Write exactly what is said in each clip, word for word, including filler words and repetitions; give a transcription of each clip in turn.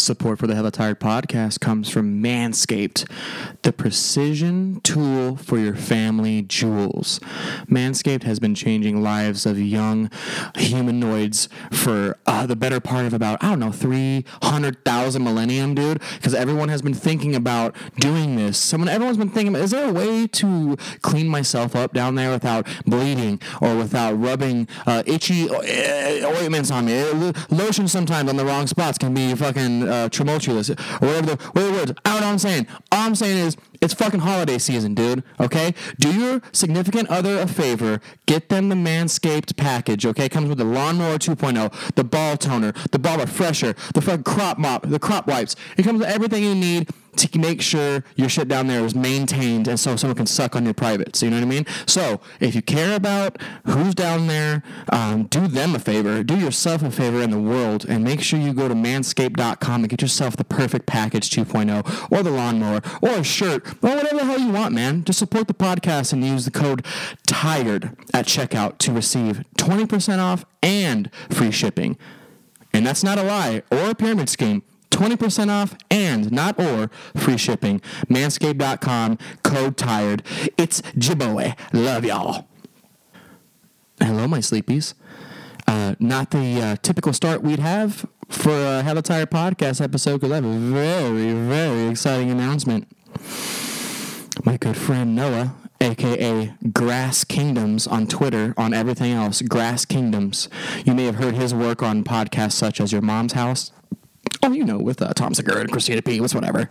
Support for the Hella Tired podcast comes from Manscaped, the precision tool for your family jewels. Manscaped has been changing lives of young humanoids for uh, the better part of about, I don't know, three hundred thousand millennium, dude, because everyone has been thinking about doing this. Someone, everyone's been thinking, is there a way to clean myself up down there without bleeding or without rubbing uh, itchy ointments on me? Lotion sometimes on the wrong spots can be fucking uh, tumultuous, or whatever the, whatever the words. I don't know what I'm saying. All I'm saying is, it's fucking holiday season, dude, okay? Do your significant other a favor. Get them the Manscaped package, okay? It comes with the Lawnmower two point oh, the ball toner, the ball refresher, the fucking crop mop, the crop wipes. It comes with everything you need to make sure your shit down there is maintained and so someone can suck on your privates. You know what I mean? So, if you care about who's down there, um, do them a favor. Do yourself a favor in the world and make sure you go to manscaped dot com and get yourself the perfect package two point oh or the lawnmower or a shirt or whatever the hell you want, man. Just support the podcast and use the code TIRED at checkout to receive twenty percent off and free shipping. And that's not a lie or a pyramid scheme. twenty percent off and, not or, free shipping. manscaped dot com, code TIRED. It's Jiboy. Love y'all. Hello, my sleepies. Uh, not the uh, typical start we'd have for a Hella Tired podcast episode, because I have a very, very exciting announcement. My good friend Noah, a k a. Grass Kingdoms on Twitter, on everything else, Grass Kingdoms. You may have heard his work on podcasts such as Your Mom's House. Oh, you know, with uh, Tom Segura and Christina P. What's whatever.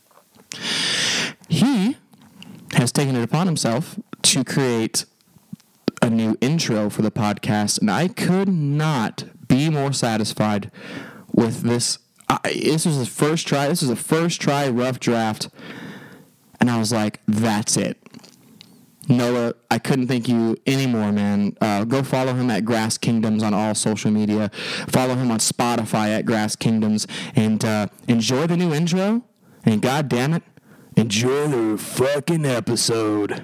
He has taken it upon himself to create a new intro for the podcast, and I could not be more satisfied with this. I, this was his first try. This was a first try rough draft, and I was like, that's it. Noah, I couldn't thank you anymore, man. Uh, go follow him at Grass Kingdoms on all social media. Follow him on Spotify at Grass Kingdoms. And uh, enjoy the new intro. And God damn it, enjoy the fucking episode.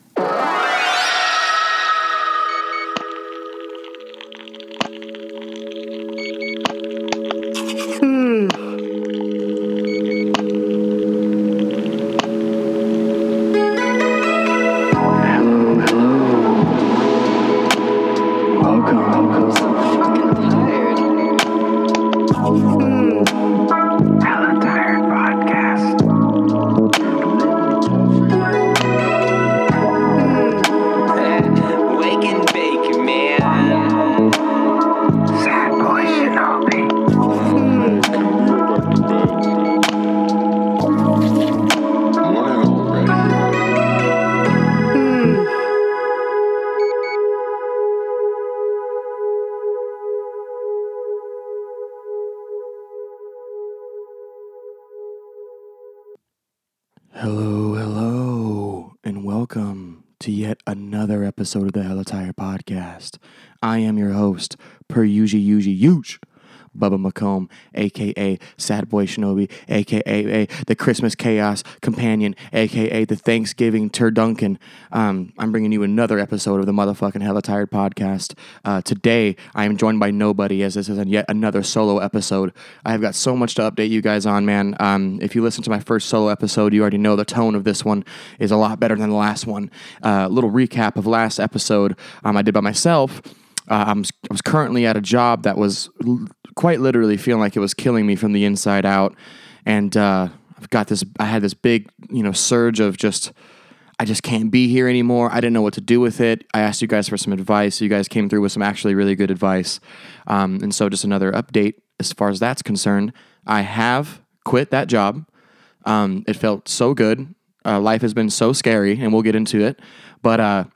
Hello, hello, and welcome to yet another episode of the Hella Tired podcast. I am your host, per usual, usually, huge, Bubba McComb, a k a. Sad Boy Shinobi, a k a. the Christmas Chaos Companion, a k a the Thanksgiving Turduncan. Um, I'm bringing you another episode of the motherfucking Hella Tired podcast. Uh, today, I am joined by nobody, as this is yet another solo episode. I have got so much to update you guys on, man. Um, if you listen to my first solo episode, you already know the tone of this one is a lot better than the last one. A uh, little recap of last episode um, I did by myself. Uh, I'm, I was currently at a job that was l- quite literally feeling like it was killing me from the inside out, and uh, I've got this. I had this big, you know, surge of just, I just can't be here anymore. I didn't know what to do with it. I asked you guys for some advice. You guys came through with some actually really good advice, um, and so just another update as far as that's concerned. I have quit that job. Um, it felt so good. Uh, life has been so scary, and we'll get into it, but. Uh,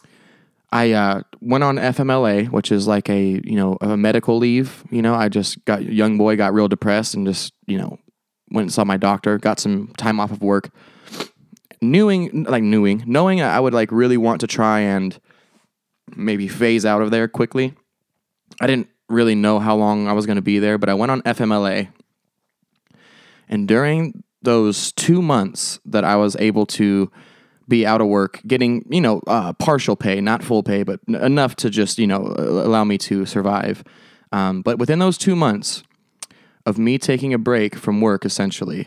I uh, went on F M L A, which is like a, you know, a medical leave. You know, I just got, young boy got real depressed and just, you know, went and saw my doctor, got some time off of work. Knowing, like knowing, knowing I would like really want to try and maybe phase out of there quickly. I didn't really know how long I was going to be there, but I went on F M L A. And during those two months that I was able to be out of work, getting, you know, uh, partial pay, not full pay, but n- enough to just, you know, allow me to survive. Um, but within those two months, of me taking a break from work, essentially.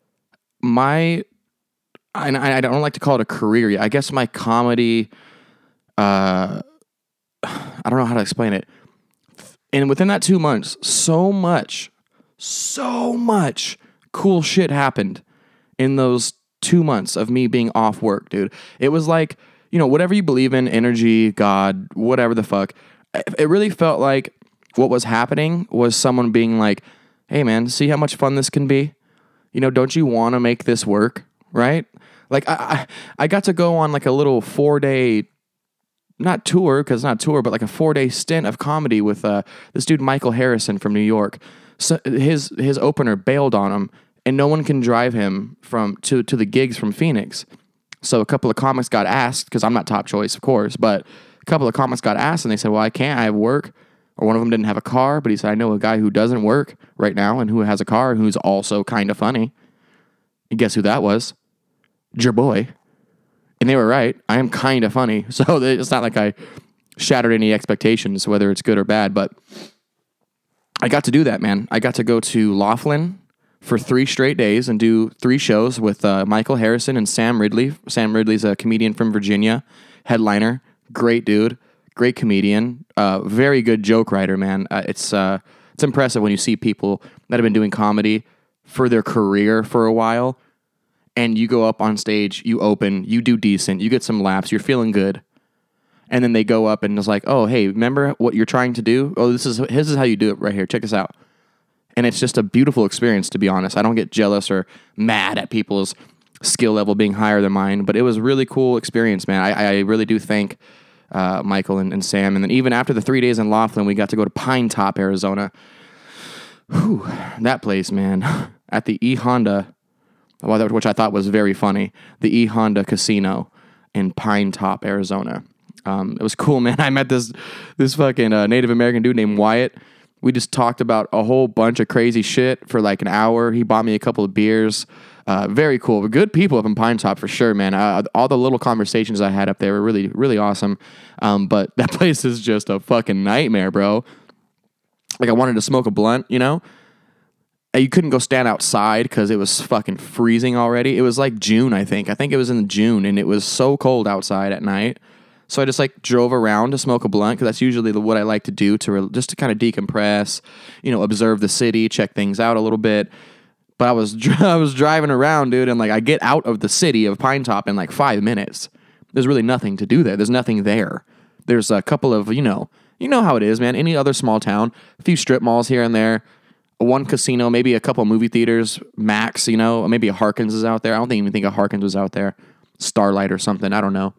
My, and I, I don't like to call it a career. I guess my comedy, uh, I don't know how to explain it. And within that two months, so much, so much cool shit happened in those two months of me being off work, dude. It was like, you know, whatever you believe in, energy, God, whatever the fuck, it really felt like what was happening was someone being like, hey man, see how much fun this can be? You know, don't you want to make this work, right? Like I, I, I got to go on like a little four day, not tour, because it's not tour, but like a four day stint of comedy with uh, this dude, Michael Harrison from New York. So his his opener bailed on him, and no one can drive him from to, to the gigs from Phoenix. So a couple of comics got asked, because I'm not top choice, of course, but a couple of comics got asked, and they said, well, I can't, I have work. Or one of them didn't have a car, but he said, I know a guy who doesn't work right now and who has a car and who's also kind of funny. And guess who that was? Your boy. And they were right. I am kind of funny. So it's not like I shattered any expectations, whether it's good or bad, but I got to do that, man. I got to go to Laughlin for three straight days and do three shows with uh, Michael Harrison and Sam Ridley. Sam Ridley's a comedian from Virginia, headliner, great dude. Great comedian, uh, very good joke writer, man. Uh, it's uh, it's impressive when you see people that have been doing comedy for their career for a while, and you go up on stage, you open, you do decent, you get some laughs, you're feeling good, and then they go up and it's like, oh, hey, remember what you're trying to do? Oh, this is this is how you do it right here. Check this out. And it's just a beautiful experience, to be honest. I don't get jealous or mad at people's skill level being higher than mine, but it was a really cool experience, man. I, I really do think Uh, Michael and, and Sam. And then even after the three days in Laughlin, we got to go to Pine Top, Arizona. Whew, that place, man. At the E Honda, which I thought was very funny, the E Honda Casino in Pine Top, Arizona. Um, it was cool, man. I met this this fucking uh, Native American dude named Wyatt. We just talked about a whole bunch of crazy shit for like an hour. He bought me a couple of beers. Uh, very cool. Good people up in Pine Top for sure, man. Uh, all the little conversations I had up there were really, really awesome. Um, but that place is just a fucking nightmare, bro. Like I wanted to smoke a blunt, you know? And you couldn't go stand outside because it was fucking freezing already. It was like June, I think. I think it was in June, and it was so cold outside at night. So I just like drove around to smoke a blunt because that's usually the, what I like to do to re- just to kind of decompress, you know, observe the city, check things out a little bit. But I was I was driving around, dude, and like I get out of the city of Pine Top in like five minutes. There's really nothing to do there. There's nothing there. There's a couple of, you know, you know how it is, man. Any other small town, a few strip malls here and there, one casino, maybe a couple of movie theaters, max, you know, maybe a Harkins is out there. I don't even think a Harkins was out there. Starlight or something. I don't know.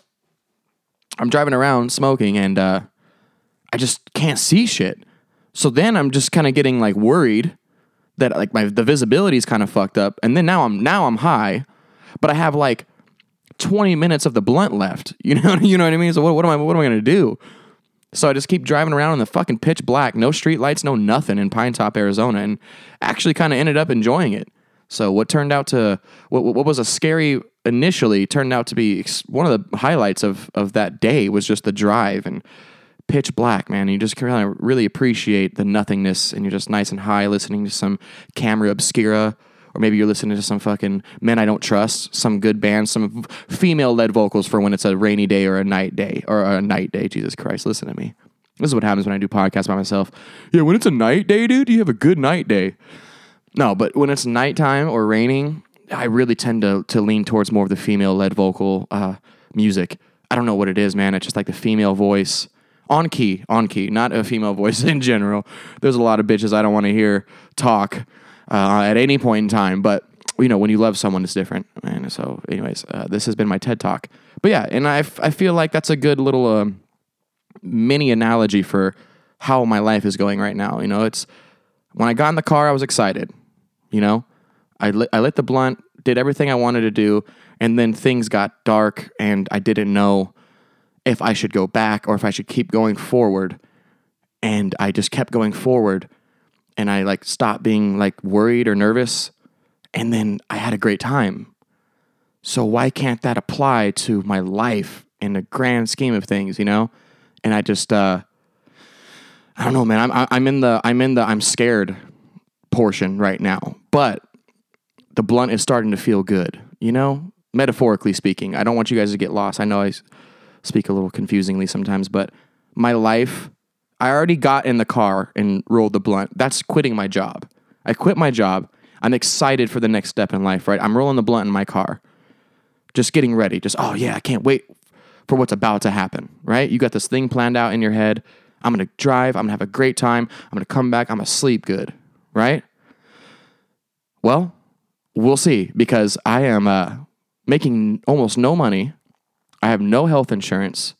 I'm driving around smoking and uh, I just can't see shit. So then I'm just kind of getting like worried that like my the visibility is kind of fucked up, and then now I'm now I'm high, but I have like twenty minutes of the blunt left. You know, you know what I mean? So what, what am I what am I gonna do? So I just keep driving around in the fucking pitch black, no street lights, no nothing in Pine Top, Arizona, and actually kind of ended up enjoying it. So what turned out to what what was a scary initially turned out to be one of the highlights of of that day was just the drive and pitch black, man. You just kind of really appreciate the nothingness, and you're just nice and high listening to some Camera Obscura, or maybe you're listening to some fucking Men I Don't Trust, some good bands, some female-led vocals for when it's a rainy day or a night day, or a night day. Jesus Christ, listen to me. This is what happens when I do podcasts by myself. Yeah, when it's a night day, dude, you have a good night day. No, but when it's nighttime or raining, I really tend to to lean towards more of the female-led vocal uh, music. I don't know what it is, man. It's just like the female voice. On key, on key, not a female voice in general. There's a lot of bitches I don't want to hear talk uh, at any point in time, but you know, when you love someone, it's different. And so, anyways, uh, this has been my TED Talk. But yeah, and I, f- I feel like that's a good little um, mini analogy for how my life is going right now. You know, it's when I got in the car, I was excited. You know, I lit, I lit the blunt, did everything I wanted to do, and then things got dark, and I didn't know if I should go back or if I should keep going forward. And I just kept going forward, and I like stopped being like worried or nervous. And then I had a great time. So why can't that apply to my life in the grand scheme of things, you know? And I just, uh, I don't know, man. I'm, I'm in the, I'm in the, I'm scared portion right now, but the blunt is starting to feel good, you know, metaphorically speaking. I don't want you guys to get lost. I know I speak a little confusingly sometimes, but my life, I already got in the car and rolled the blunt. That's quitting my job. I quit my job. I'm excited for the next step in life, right? I'm rolling the blunt in my car, just getting ready. Just, oh yeah, I can't wait for what's about to happen, right? You got this thing planned out in your head. I'm going to drive. I'm going to have a great time. I'm going to come back. I'm going to sleep good, right? Well, we'll see, because I am uh, making almost no money. I have no health insurance.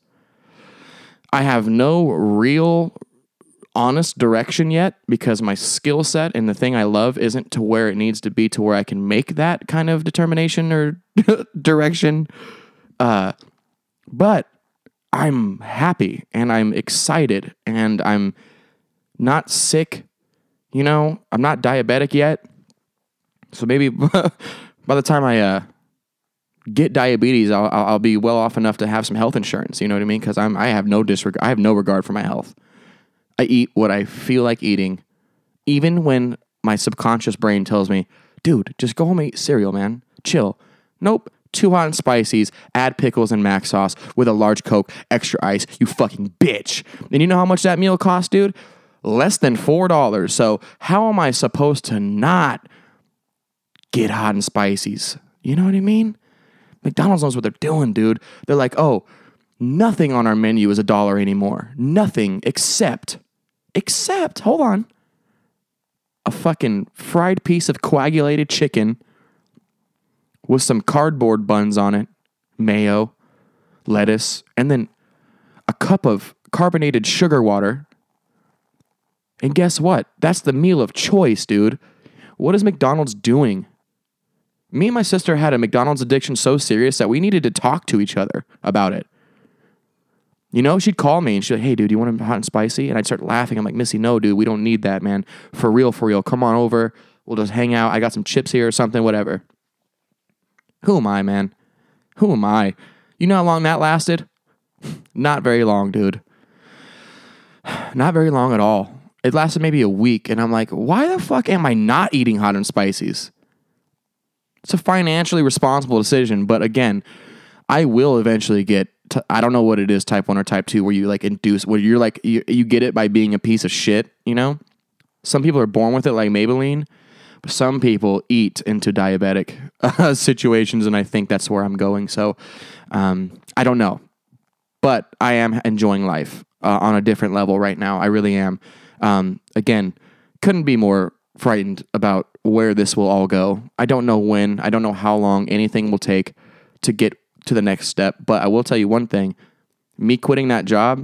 I have no real honest direction yet, because my skill set and the thing I love isn't to where it needs to be to where I can make that kind of determination or direction. Uh, but I'm happy and I'm excited and I'm not sick. You know, I'm not diabetic yet. So maybe by the time I uh, get diabetes, I'll, I'll be well off enough to have some health insurance. You know what I mean? Because I'm I have no disregard. I have no regard for my health. I eat what I feel like eating, even when my subconscious brain tells me, "Dude, just go home and eat cereal, man. Chill." Nope. Too hot and spices. Add pickles and mac sauce with a large Coke, extra ice. You fucking bitch. And you know how much that meal cost, dude? Less than four dollars. So how am I supposed to not get hot and spices? You know what I mean? McDonald's knows what they're doing, dude. They're like, oh, nothing on our menu is a dollar anymore. Nothing except, except, hold on, a fucking fried piece of coagulated chicken with some cardboard buns on it, mayo, lettuce, and then a cup of carbonated sugar water. And guess what? That's the meal of choice, dude. What is McDonald's doing? Me and my sister had a McDonald's addiction so serious that we needed to talk to each other about it. You know, she'd call me and she'd like, hey, dude, you want them hot and spicy? And I'd start laughing. I'm like, Missy, no, dude, we don't need that, man. For real, for real. Come on over. We'll just hang out. I got some chips here or something, whatever. Who am I, man? Who am I? You know how long that lasted? Not very long, dude. Not very long at all. It lasted maybe a week, and I'm like, why the fuck am I not eating hot and spices? It's a financially responsible decision, but again, I will eventually get, t- I don't know what it is, type one or type two, where you like induce, where you're like, you, you get it by being a piece of shit, you know? Some people are born with it like Maybelline, but some people eat into diabetic uh, situations, and I think that's where I'm going. So um, I don't know, but I am enjoying life uh, on a different level right now. I really am. Um, again, couldn't be more frightened about where this will all go. I don't know when. I don't know how long anything will take to get to the next step. But I will tell you one thing. Me quitting that job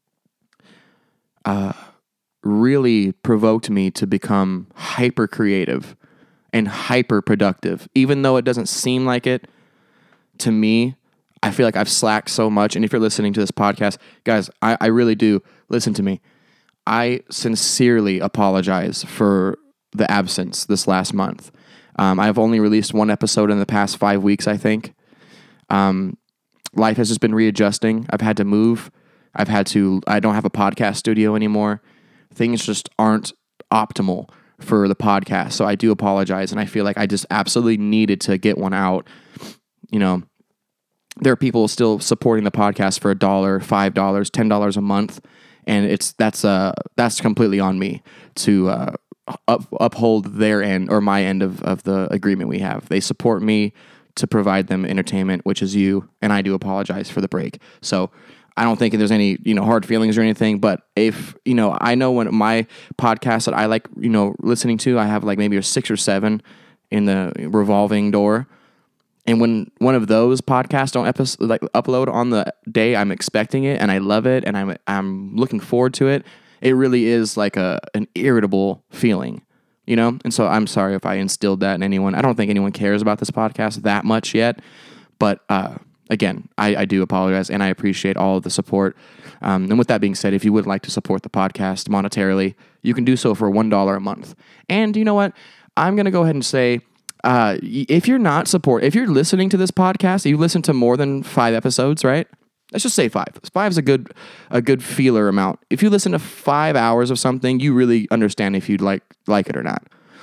uh, really provoked me to become hyper creative and hyper productive. Even though it doesn't seem like it to me, I feel like I've slacked so much. And if you're listening to this podcast, guys, I, I really do. Listen to me. I sincerely apologize for the absence this last month. Um, I've only released one episode in the past five weeks, I think. Um, life has just been readjusting. I've had to move. I've had to, I don't have a podcast studio anymore. Things just aren't optimal for the podcast. So I do apologize. And I feel like I just absolutely needed to get one out. You know, there are people still supporting the podcast for a dollar, five dollars, ten dollars a month. And it's, that's, uh, that's completely on me to, uh, up, uphold their end or my end of, of the agreement we have. They support me to provide them entertainment, which is you. And I do apologize for the break. So I don't think there's any, you know, hard feelings or anything, but if, you know, I know when my podcast that I like, you know, listening to, I have like maybe a six or seven in the revolving door. And when one of those podcasts don't episode, like upload on the day I'm expecting it and I love it and I'm I'm looking forward to it, it really is like a an irritable feeling, you know? And so I'm sorry if I instilled that in anyone. I don't think anyone cares about this podcast that much yet. But uh, again, I, I do apologize and I appreciate all of the support. Um, and with that being said, if you would like to support the podcast monetarily, you can do so for one dollar a month. And you know what? I'm going to go ahead and say, Uh, if you're not support, if you're listening to this podcast, you listen to more than five episodes, right? Let's just say five. Five is a good, a good feeler amount. If you listen to five hours of something, you really understand if you'd like, like it or not.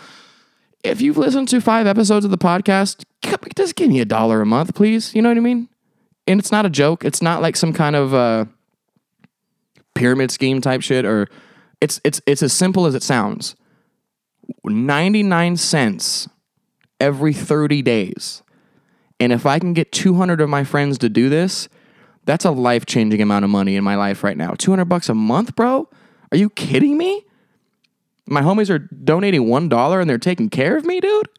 if you've listened to five episodes of the podcast, just give me a dollar a month, please. You know what I mean? And it's not a joke. It's not like some kind of uh, pyramid scheme type shit, or it's it's it's as simple as it sounds. ninety-nine cents every thirty days. And if I can get two hundred of my friends to do this, that's a life-changing amount of money in my life right now. two hundred bucks a month, bro? Are you kidding me? My homies are donating one dollar and they're taking care of me, dude?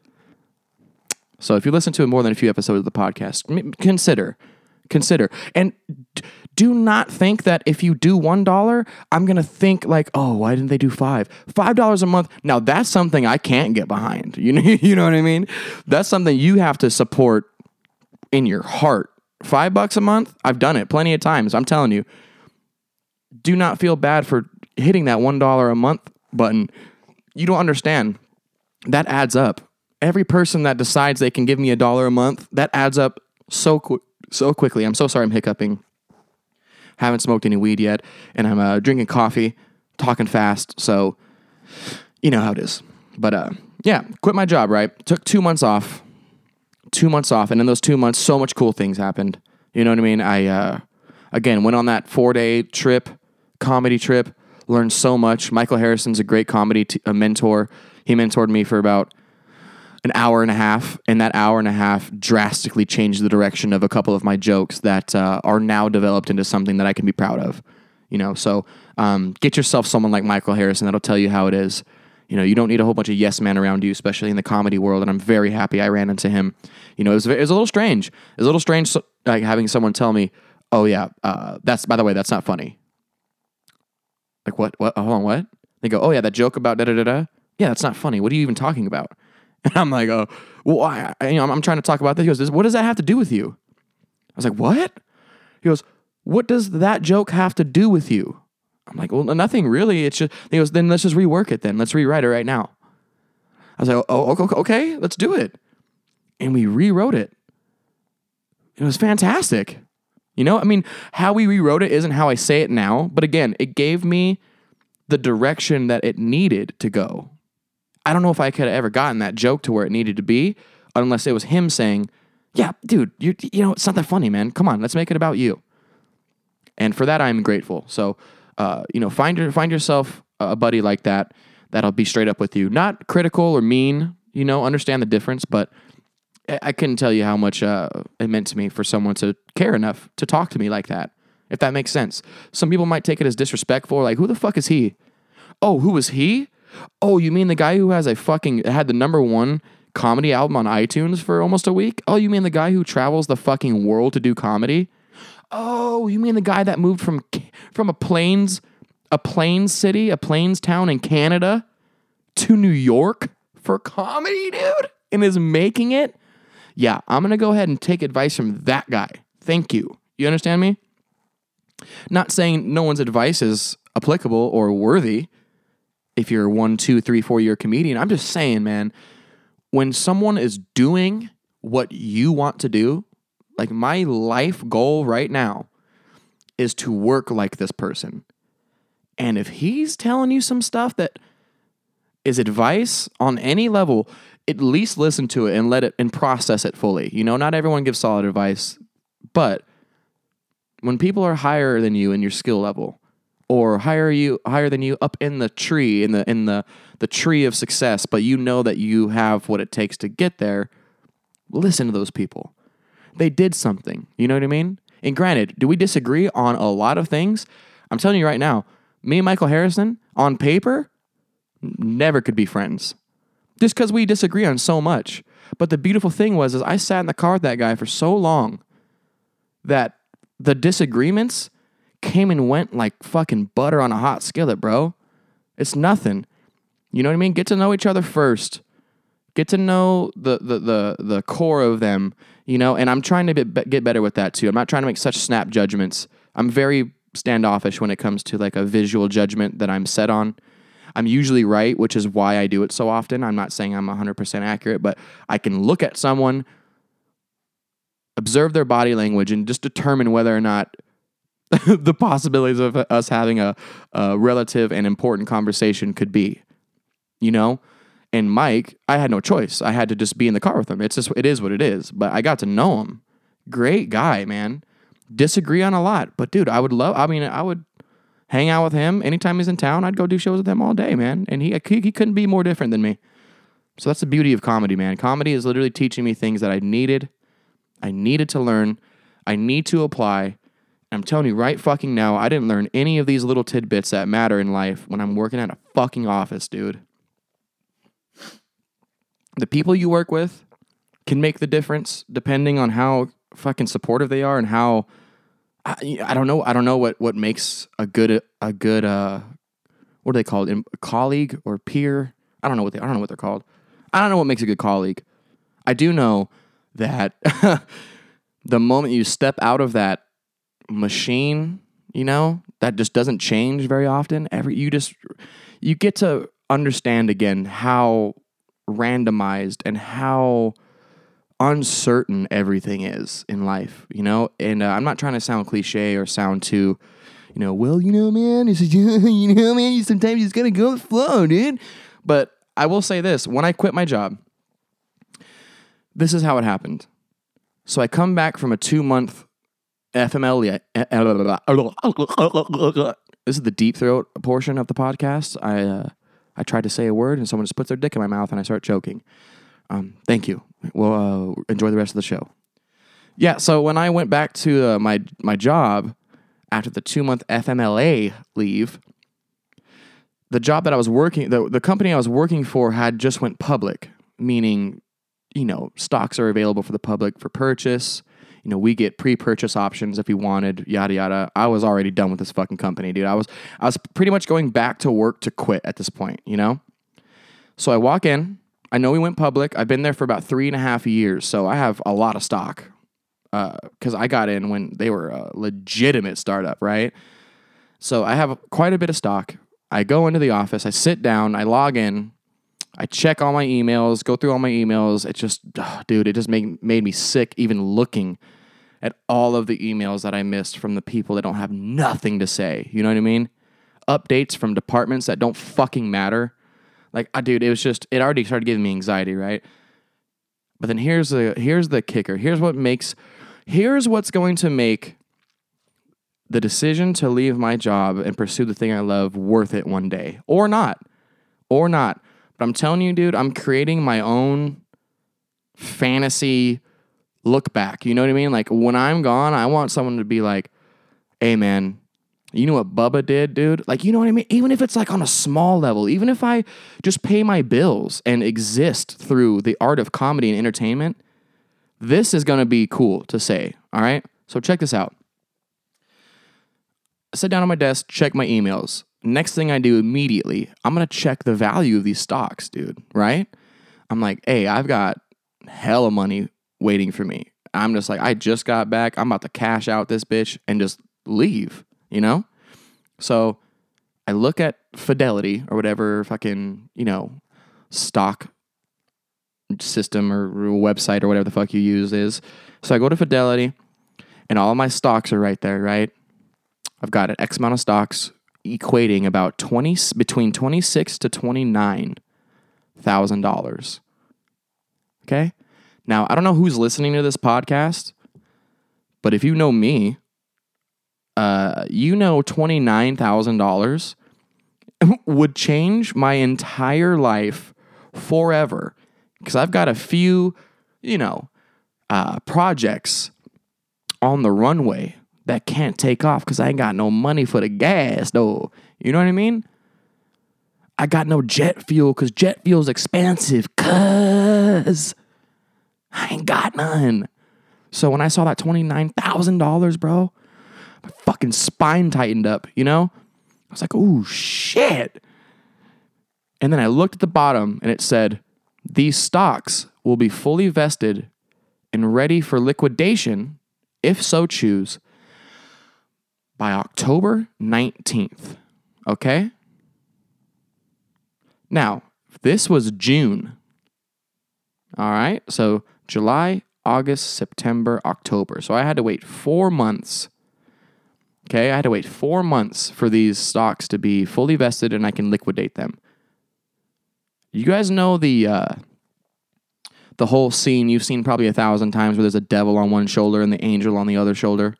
So if you listen to more than a few episodes of the podcast, consider, consider. And d- do not think that if you do one dollar, I'm going to think like, oh, why didn't they do five? five dollars a month. Now, that's something I can't get behind. You know, you know what I mean? That's something you have to support in your heart. Five bucks a month? I've done it plenty of times. I'm telling you. Do not feel bad for hitting that one dollar a month button. You don't understand. That adds up. Every person that decides they can give me a dollar a month, that adds up so quick, so quickly. I'm so sorry I'm hiccuping. Haven't smoked any weed yet, and I'm uh, drinking coffee, talking fast, so you know how it is. But uh, yeah, quit my job, right? Took two months off. Two months off, and in those two months, so much cool things happened. You know what I mean? I, uh, again, went on that four-day trip, comedy trip, learned so much. Michael Harrison's a great comedy t- a mentor. He mentored me for about an hour and a half, and that hour and a half drastically changed the direction of a couple of my jokes that uh, are now developed into something that I can be proud of. You know, so um, get yourself someone like Michael Harrison that'll tell you how it is. You know, you don't need a whole bunch of yes men around you, especially in the comedy world. And I'm very happy I ran into him. You know, it was, it was a little strange. It was a little strange, like having someone tell me, "Oh yeah, uh, that's by the way, that's not funny." Like what? What? Hold on, what? They go, "Oh yeah, that joke about da da da da. Yeah, that's not funny. What are you even talking about?" And I'm like, "Oh, well, I, I, you know, I'm, I'm trying to talk about this." He goes, "What does that have to do with you?" I was like, "What?" He goes, "What does that joke have to do with you?" I'm like, "Well, nothing really. It's just," he goes, "Then let's just rework it then. Let's rewrite it right now." I was like, "Oh, okay, okay, let's do it." And we rewrote it. It was fantastic. You know, I mean, how we rewrote it isn't how I say it now. But again, it gave me the direction that it needed to go. I don't know if I could have ever gotten that joke to where it needed to be unless it was him saying, "Yeah, dude, you you know, it's not that funny, man. Come on, let's make it about you." And for that, I'm grateful. So, uh, you know, find your, find yourself a buddy like that that'll be straight up with you. Not critical or mean, you know, understand the difference, but I couldn't tell you how much uh, it meant to me for someone to care enough to talk to me like that, if that makes sense. Some people might take it as disrespectful, like, who the fuck is he? Oh, who is he? Oh, you mean the guy who has a fucking, had the number one comedy album on iTunes for almost a week? Oh, you mean the guy who travels the fucking world to do comedy? Oh, you mean the guy that moved from from a plains, a plains city, a plains town in Canada to New York for comedy, dude, and is making it? Yeah, I'm going to go ahead and take advice from that guy. Thank you. You understand me? Not saying no one's advice is applicable or worthy if you're a one, two, three, four year comedian. I'm just saying, man, when someone is doing what you want to do, like my life goal right now is to work like this person. And if he's telling you some stuff that is advice on any level, at least listen to it and let it and process it fully. You know, not everyone gives solid advice, but when people are higher than you in your skill level, or higher you higher than you up in the tree, in the in the the tree of success, but you know that you have what it takes to get there, listen to those people. They did something. You know what I mean? And granted, do we disagree on a lot of things? I'm telling you right now, me and Michael Harrison, on paper, never could be friends. Just because we disagree on so much. But the beautiful thing was, is I sat in the car with that guy for so long that the disagreements came and went like fucking butter on a hot skillet, bro. It's nothing. You know what I mean? Get to know each other first. Get to know the the the, the core of them, you know? And I'm trying to be, get better with that too. I'm not trying to make such snap judgments. I'm very standoffish when it comes to like a visual judgment that I'm set on. I'm usually right, which is why I do it so often. I'm not saying I'm one hundred percent accurate, but I can look at someone, observe their body language, and just determine whether or not the possibilities of us having a, a relative and important conversation could be, you know? And Mike, I had no choice. I had to just be in the car with him. It's just, it is what it is. But I got to know him. Great guy, man. Disagree on a lot. But dude, I would love, I mean, I would hang out with him. Anytime he's in town, I'd go do shows with him all day, man. And he, he, he couldn't be more different than me. So that's the beauty of comedy, man. Comedy is literally teaching me things that I needed. I needed to learn. I need to apply. I'm telling you right fucking now, I didn't learn any of these little tidbits that matter in life when I'm working at a fucking office, dude. The people you work with can make the difference depending on how fucking supportive they are and how I, I don't know I don't know what, what makes a good a good uh what are they called? A colleague or peer? I don't know what they I don't know what they're called. I don't know what makes a good colleague. I do know that the moment you step out of that machine, you know, that just doesn't change very often. Every you just you get to understand again how randomized and how uncertain everything is in life, you know? And uh, I'm not trying to sound cliche or sound too, you know, well, you know, man, it's just, you know, man, you sometimes you just gotta go with the flow, dude. But I will say this, when I quit my job, this is how it happened. So I come back from a two-month F M L E. This is the deep throat portion of the podcast. I uh, I tried to say a word and someone just puts their dick in my mouth and I start choking. Um, thank you. Well, uh, enjoy the rest of the show. Yeah, so when I went back to uh, my my job after the two-month F M L A leave, the job that I was working, the, the company I was working for had just went public, meaning, you know, stocks are available for the public for purchase. You know, we get pre-purchase options if we wanted, yada, yada. I was already done with this fucking company, dude. I was I was pretty much going back to work to quit at this point, you know? So I walk in. I know we went public. I've been there for about three and a half years, so I have a lot of stock because uh, I got in when they were a legitimate startup, right? So I have quite a bit of stock. I go into the office. I sit down. I log in. I check all my emails, go through all my emails. It just, oh, dude, it just made, made me sick even looking at all of the emails that I missed from the people that don't have nothing to say. You know what I mean? Updates from departments that don't fucking matter. Like, uh, dude, it was just, it already started giving me anxiety, right? But then here's the, here's the kicker. Here's what makes, here's what's going to make the decision to leave my job and pursue the thing I love worth it one day. Or not. Or not. But I'm telling you, dude, I'm creating my own fantasy look back. You know what I mean? Like, when I'm gone, I want someone to be like, hey, man, you know what Bubba did, dude? Like, you know what I mean? Even if it's like on a small level, even if I just pay my bills and exist through the art of comedy and entertainment, this is going to be cool to say, all right? So check this out. I sit down on my desk, check my emails. Next thing I do immediately, I'm going to check the value of these stocks, dude, right? I'm like, hey, I've got hella money waiting for me. I'm just like, I just got back. I'm about to cash out this bitch and just leave, you know? So I look at Fidelity or whatever fucking, you know, stock system or website or whatever the fuck you use is. So I go to Fidelity and all of my stocks are right there, right? I've got an X amount of stocks equating about twenty between twenty-six to twenty-nine thousand dollars. Okay? Now, I don't know who's listening to this podcast, but if you know me, uh, you know twenty-nine thousand dollars would change my entire life forever. Because I've got a few, you know, uh, projects on the runway that can't take off because I ain't got no money for the gas, though. You know what I mean? I got no jet fuel because jet fuel's expensive because I ain't got none. So when I saw that twenty-nine thousand dollars, bro, my fucking spine tightened up, you know? I was like, ooh, shit. And then I looked at the bottom and it said, these stocks will be fully vested and ready for liquidation, if so choose, by October nineteenth. Okay? Now, this was June. All right? So July, August, September, October. So I had to wait four months. Okay? I had to wait four months for these stocks to be fully vested and I can liquidate them. You guys know the uh, the whole scene you've seen probably a thousand times where there's a devil on one shoulder and the angel on the other shoulder?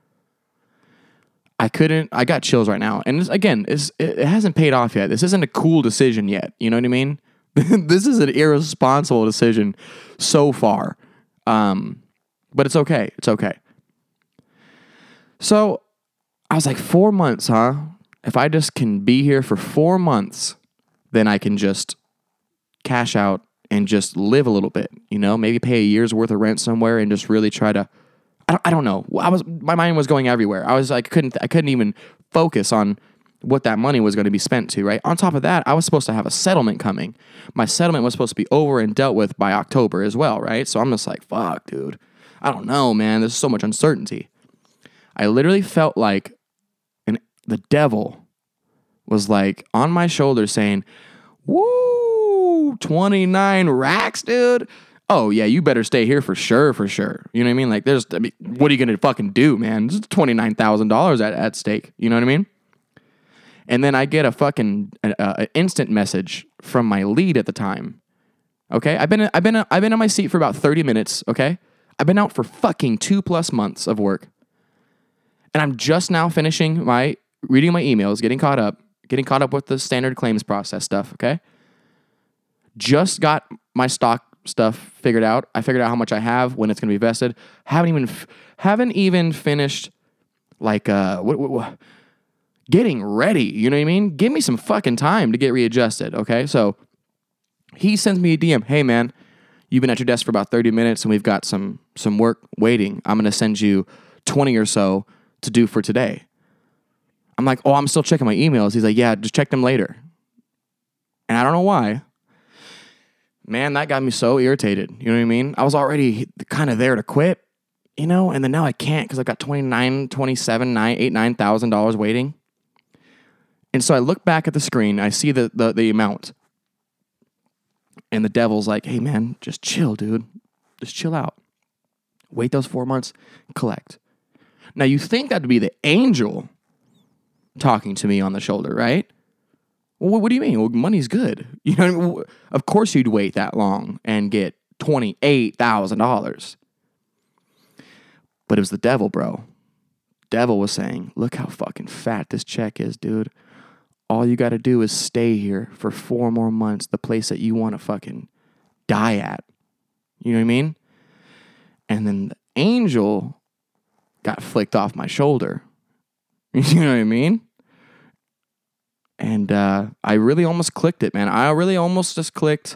I couldn't, I got chills right now. And this, again, it's, it hasn't paid off yet. This isn't a cool decision yet. You know what I mean? This is an irresponsible decision so far. Um, but it's okay. It's okay. So I was like, four months, huh? If I just can be here for four months, then I can just cash out and just live a little bit, you know, maybe pay a year's worth of rent somewhere and just really try to, I don't, I don't know. I was, my mind was going everywhere. I was like, couldn't, I couldn't even focus on what that money was going to be spent to, right? On top of that, I was supposed to have a settlement coming. My settlement was supposed to be over and dealt with by October as well, right? So I'm just like, fuck, dude. I don't know, man. There's so much uncertainty. I literally felt like an, the devil was like on my shoulder saying, woo, twenty-nine racks, dude. Oh, yeah, you better stay here for sure, for sure. You know what I mean? Like, there's, I mean, what are you going to fucking do, man? There's twenty-nine thousand dollars at, at stake. You know what I mean? And then I get a fucking uh, an instant message from my lead at the time. Okay? I've been, I've been, I've been on my seat for about thirty minutes, okay? I've been out for fucking two plus months of work. And I'm just now finishing my, reading my emails, getting caught up, getting caught up with the standard claims process stuff, okay? Just got my stock stuff figured out. I figured out how much I have, when it's going to be vested. Haven't even haven't even finished like uh what, what, what, getting ready. You know what I mean? Give me some fucking time to get readjusted. Okay, so he sends me a D M. Hey man, you've been at your desk for about thirty minutes, and we've got some some work waiting. I'm going to send you twenty or so to do for today. I'm like, oh, I'm still checking my emails. He's like, yeah, just check them later. And I don't know why. Man, that got me so irritated. You know what I mean? I was already kind of there to quit, you know, and then now I can't because I've got twenty-nine, twenty-seven, nine, eight, nine thousand dollars waiting. And so I look back at the screen, I see the, the the amount, and the devil's like, "Hey, man, just chill, dude. Just chill out. Wait those four months, collect." Now you think that would be the angel talking to me on the shoulder, right? Well, what do you mean? Well, money's good. You know, what I mean? Of course you'd wait that long and get twenty-eight thousand dollars. But it was the devil, bro. Devil was saying, look how fucking fat this check is, dude. All you got to do is stay here for four more months, the place that you want to fucking die at. You know what I mean? And then the angel got flicked off my shoulder. You know what I mean? And uh, I really almost clicked it, man. I really almost just clicked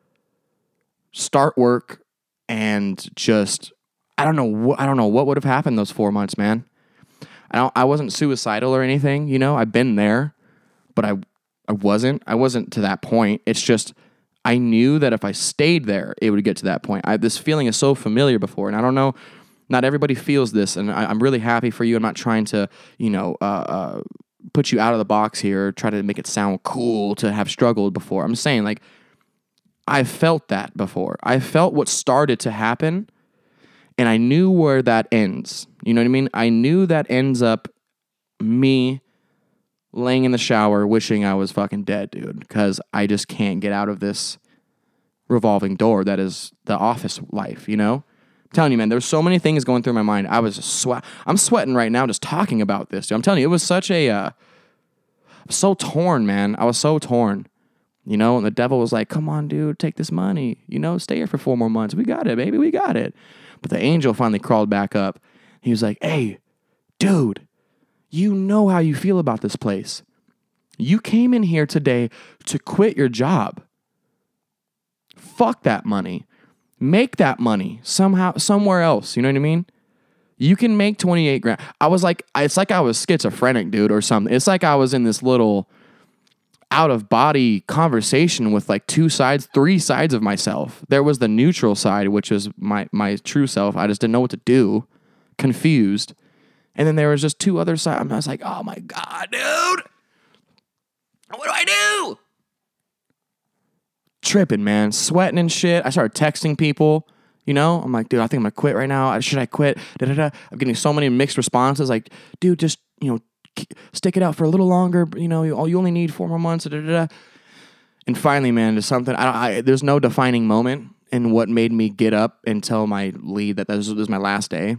start work and just, I don't know, wh- I don't know what would have happened those four months, man. I don't, I wasn't suicidal or anything, you know. I've been there, but I, I wasn't. I wasn't to that point. It's just I knew that if I stayed there, it would get to that point. I, this feeling is so familiar before, and I don't know. Not everybody feels this, and I, I'm really happy for you. I'm not trying to, you know, uh, uh, put you out of the box here, try to make it sound cool to have struggled before. I'm saying, like, I felt that before. I felt what started to happen, and I knew where that ends. You know what I mean? I knew that ends up me laying in the shower wishing I was fucking dead, dude, because I just can't get out of this revolving door that is the office life, you know? I'm telling you, man, there's so many things going through my mind. I was sweat. I'm sweating right now just talking about this, dude. I'm telling you, it was such a, uh, so torn, man. I was so torn, you know? And the devil was like, come on, dude, take this money. You know, stay here for four more months. We got it, baby. We got it. But the angel finally crawled back up. He was like, hey, dude, you know how you feel about this place. You came in here today to quit your job. Fuck that money. Make that money somehow, somewhere else. You know what I mean? You can make twenty-eight grand. I was like, it's like I was schizophrenic, dude, or something. It's like I was in this little out of body conversation with like two sides, three sides of myself. There was the neutral side, which is my, my true self. I just didn't know what to do, confused. And then there was just two other sides. I was like, oh my God, dude. What do I do? Tripping, man. Sweating and shit. I started texting people, you know? I'm like, dude, I think I'm going to quit right now. Should I quit? Da-da-da. I'm getting so many mixed responses. Like, dude, just, you know, stick it out for a little longer. You know, you only need four more months. Da-da-da. And finally, man, there's something, I, don't, I there's no defining moment in what made me get up and tell my lead that this was my last day.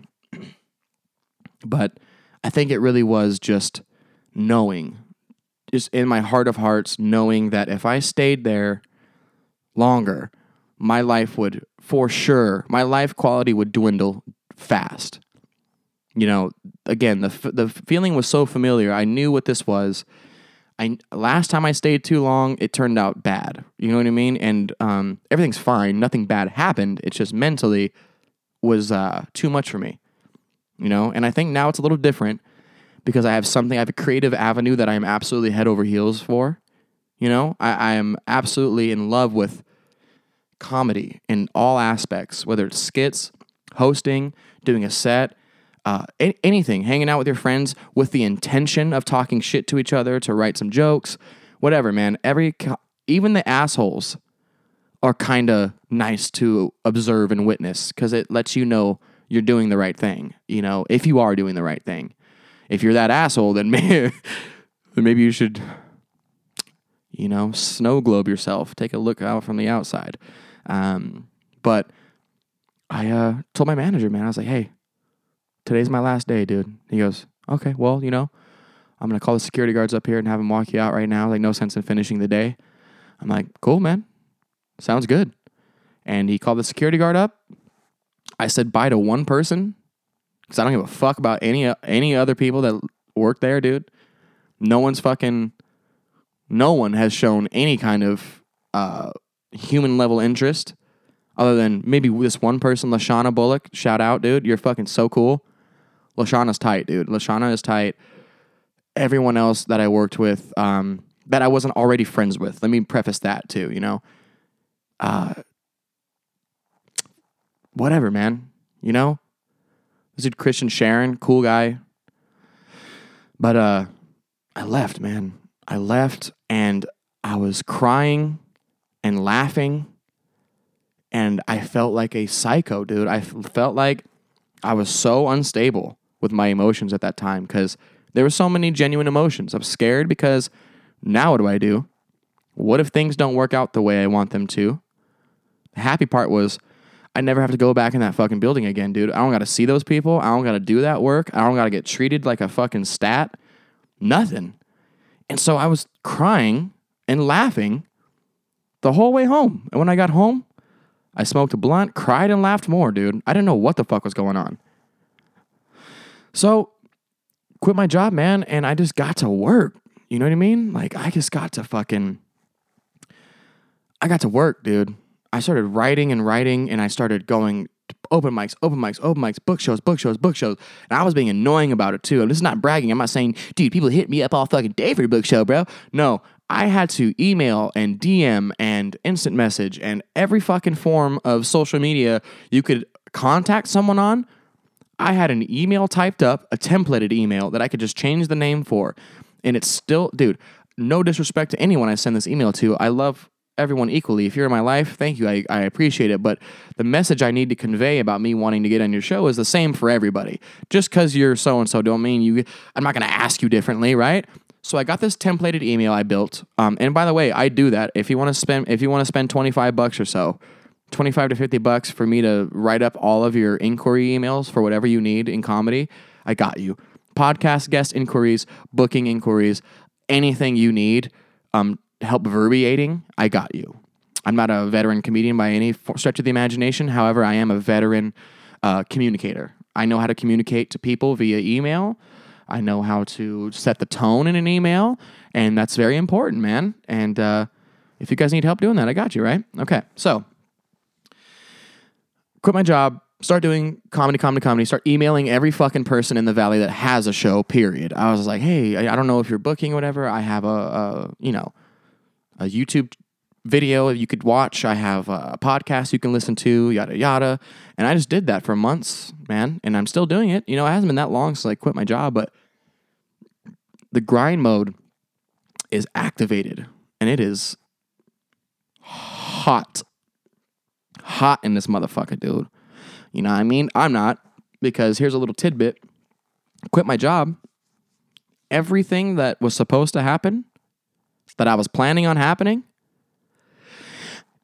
But I think it really was just knowing, just in my heart of hearts, knowing that if I stayed there longer, my life would, for sure, my life quality would dwindle fast. You know, again, the the feeling was so familiar. I knew what this was. I last time I stayed too long, it turned out bad. You know what I mean? And um, everything's fine. Nothing bad happened. It's just mentally was uh, too much for me. You know, and I think now it's a little different because I have something. I have a creative avenue that I am absolutely head over heels for. You know, I, I am absolutely in love with comedy in all aspects, whether it's skits, hosting, doing a set. Uh, anything, hanging out with your friends with the intention of talking shit to each other, to write some jokes, whatever, man. Every, even the assholes are kind of nice to observe and witness because it lets you know you're doing the right thing, you know, if you are doing the right thing. If you're that asshole, then maybe, then maybe you should, you know, snow globe yourself, take a look out from the outside. Um, but I uh, told my manager, man, I was like, hey, today's my last day, dude. He goes, okay, well, you know, I'm going to call the security guards up here and have them walk you out right now. Like, no sense in finishing the day. I'm like, cool, man. Sounds good. And he called the security guard up. I said bye to one person because I don't give a fuck about any any other people that work there, dude. No one's fucking, no one has shown any kind of uh, human level interest other than maybe this one person, Lashana Bullock. Shout out, dude. You're fucking so cool. Lashana's tight, dude. Lashana is tight. Everyone else that I worked with, um, that I wasn't already friends with. Let me preface that too, you know. Uh, whatever, man. You know? This dude Christian Sharon, cool guy. But uh, I left, man. I left and I was crying and laughing. And I felt like a psycho, dude. I felt like I was so unstable with my emotions at that time because there were so many genuine emotions. I was scared because now what do I do? What if things don't work out the way I want them to? The happy part was I never have to go back in that fucking building again, dude. I don't got to see those people. I don't got to do that work. I don't got to get treated like a fucking stat. Nothing. And so I was crying and laughing the whole way home. And when I got home, I smoked a blunt, cried and laughed more, dude. I didn't know what the fuck was going on. So, quit my job, man, and I just got to work. You know what I mean? Like, I just got to fucking... I got to work, dude. I started writing and writing, and I started going to open mics, open mics, open mics, book shows, book shows, book shows. And I was being annoying about it, too. And this is not bragging. I'm not saying, dude, people hit me up all fucking day for your book show, bro. No, I had to email and D M and instant message and every fucking form of social media you could contact someone on. I had an email typed up, a templated email that I could just change the name for. And it's still, dude, no disrespect to anyone I send this email to. I love everyone equally. If you're in my life, thank you. I, I appreciate it. But the message I need to convey about me wanting to get on your show is the same for everybody. Just because you're so-and-so don't mean you, I'm not going to ask you differently, right? So I got this templated email I built. Um, and by the way, I do that. If you want to spend, if you want to spend twenty-five bucks or so, twenty-five to fifty bucks for me to write up all of your inquiry emails for whatever you need in comedy, I got you. Podcast guest inquiries, booking inquiries, anything you need, um, help verbiating, I got you. I'm not a veteran comedian by any stretch of the imagination. However, I am a veteran uh, communicator. I know how to communicate to people via email. I know how to set the tone in an email, and that's very important, man. And uh, if you guys need help doing that, I got you, right? Okay, so quit my job, start doing comedy, comedy, comedy, start emailing every fucking person in the Valley that has a show, period. I was like, hey, I don't know if you're booking or whatever. I have a, a you know, a YouTube video you could watch. I have a podcast you can listen to, yada, yada. And I just did that for months, man. And I'm still doing it. You know, it hasn't been that long since I quit my job, but the grind mode is activated and it is hot. Hot in this motherfucker, dude. You know what I mean? I'm not, because here's a little tidbit. Quit my job. Everything that was supposed to happen, that I was planning on happening,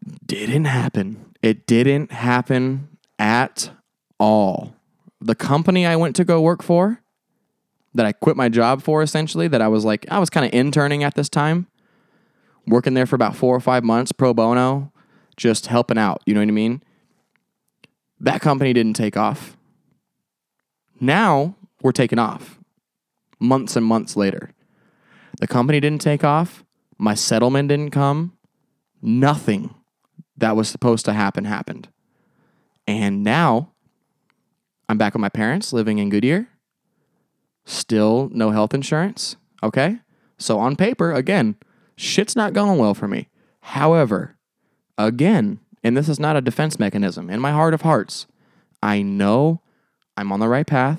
Didn't happen. It didn't happen at all. The company I went to go work for, that I quit my job for essentially, that I was like, I was kind of interning at this time, working there for about four or five months, pro bono, just helping out. You know what I mean? That company didn't take off. Now we're taking off. Months and months later. The company didn't take off. My settlement didn't come. Nothing that was supposed to happen happened. And now I'm back with my parents living in Goodyear. Still no health insurance. Okay. So on paper, again, shit's not going well for me. However, again, and this is not a defense mechanism, in my heart of hearts, I know I'm on the right path.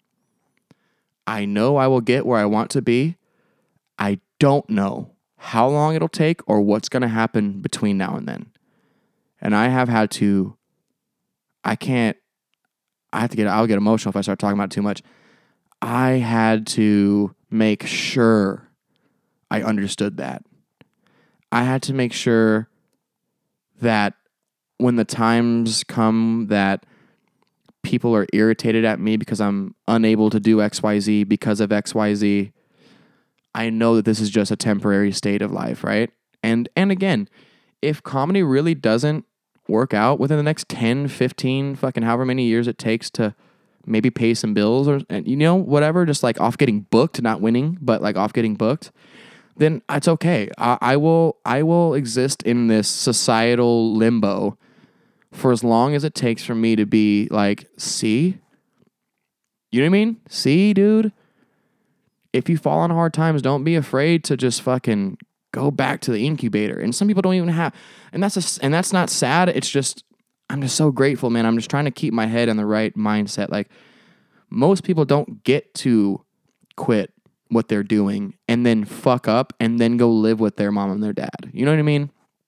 I know I will get where I want to be. I don't know how long it'll take or what's going to happen between now and then. And I have had to, I can't, I have to get, I'll get emotional if I start talking about it too much. I had to make sure I understood that. I had to make sure that when the times come that people are irritated at me because I'm unable to do X Y Z because of X Y Z, I know that this is just a temporary state of life, right? And and again, if comedy really doesn't work out within the next ten, fifteen, fucking however many years it takes to maybe pay some bills or, you know, whatever, just like off getting booked, not winning, but like off getting booked, then it's okay. I, I will I will exist in this societal limbo for as long as it takes for me to be like, see? You know what I mean? See, dude? If you fall on hard times, don't be afraid to just fucking go back to the incubator. And some people don't even have, and that's a, and that's not sad. It's just, I'm just so grateful, man. I'm just trying to keep my head in the right mindset. Like, most people don't get to quit what they're doing and then fuck up and then go live with their mom and their dad. You know what I mean?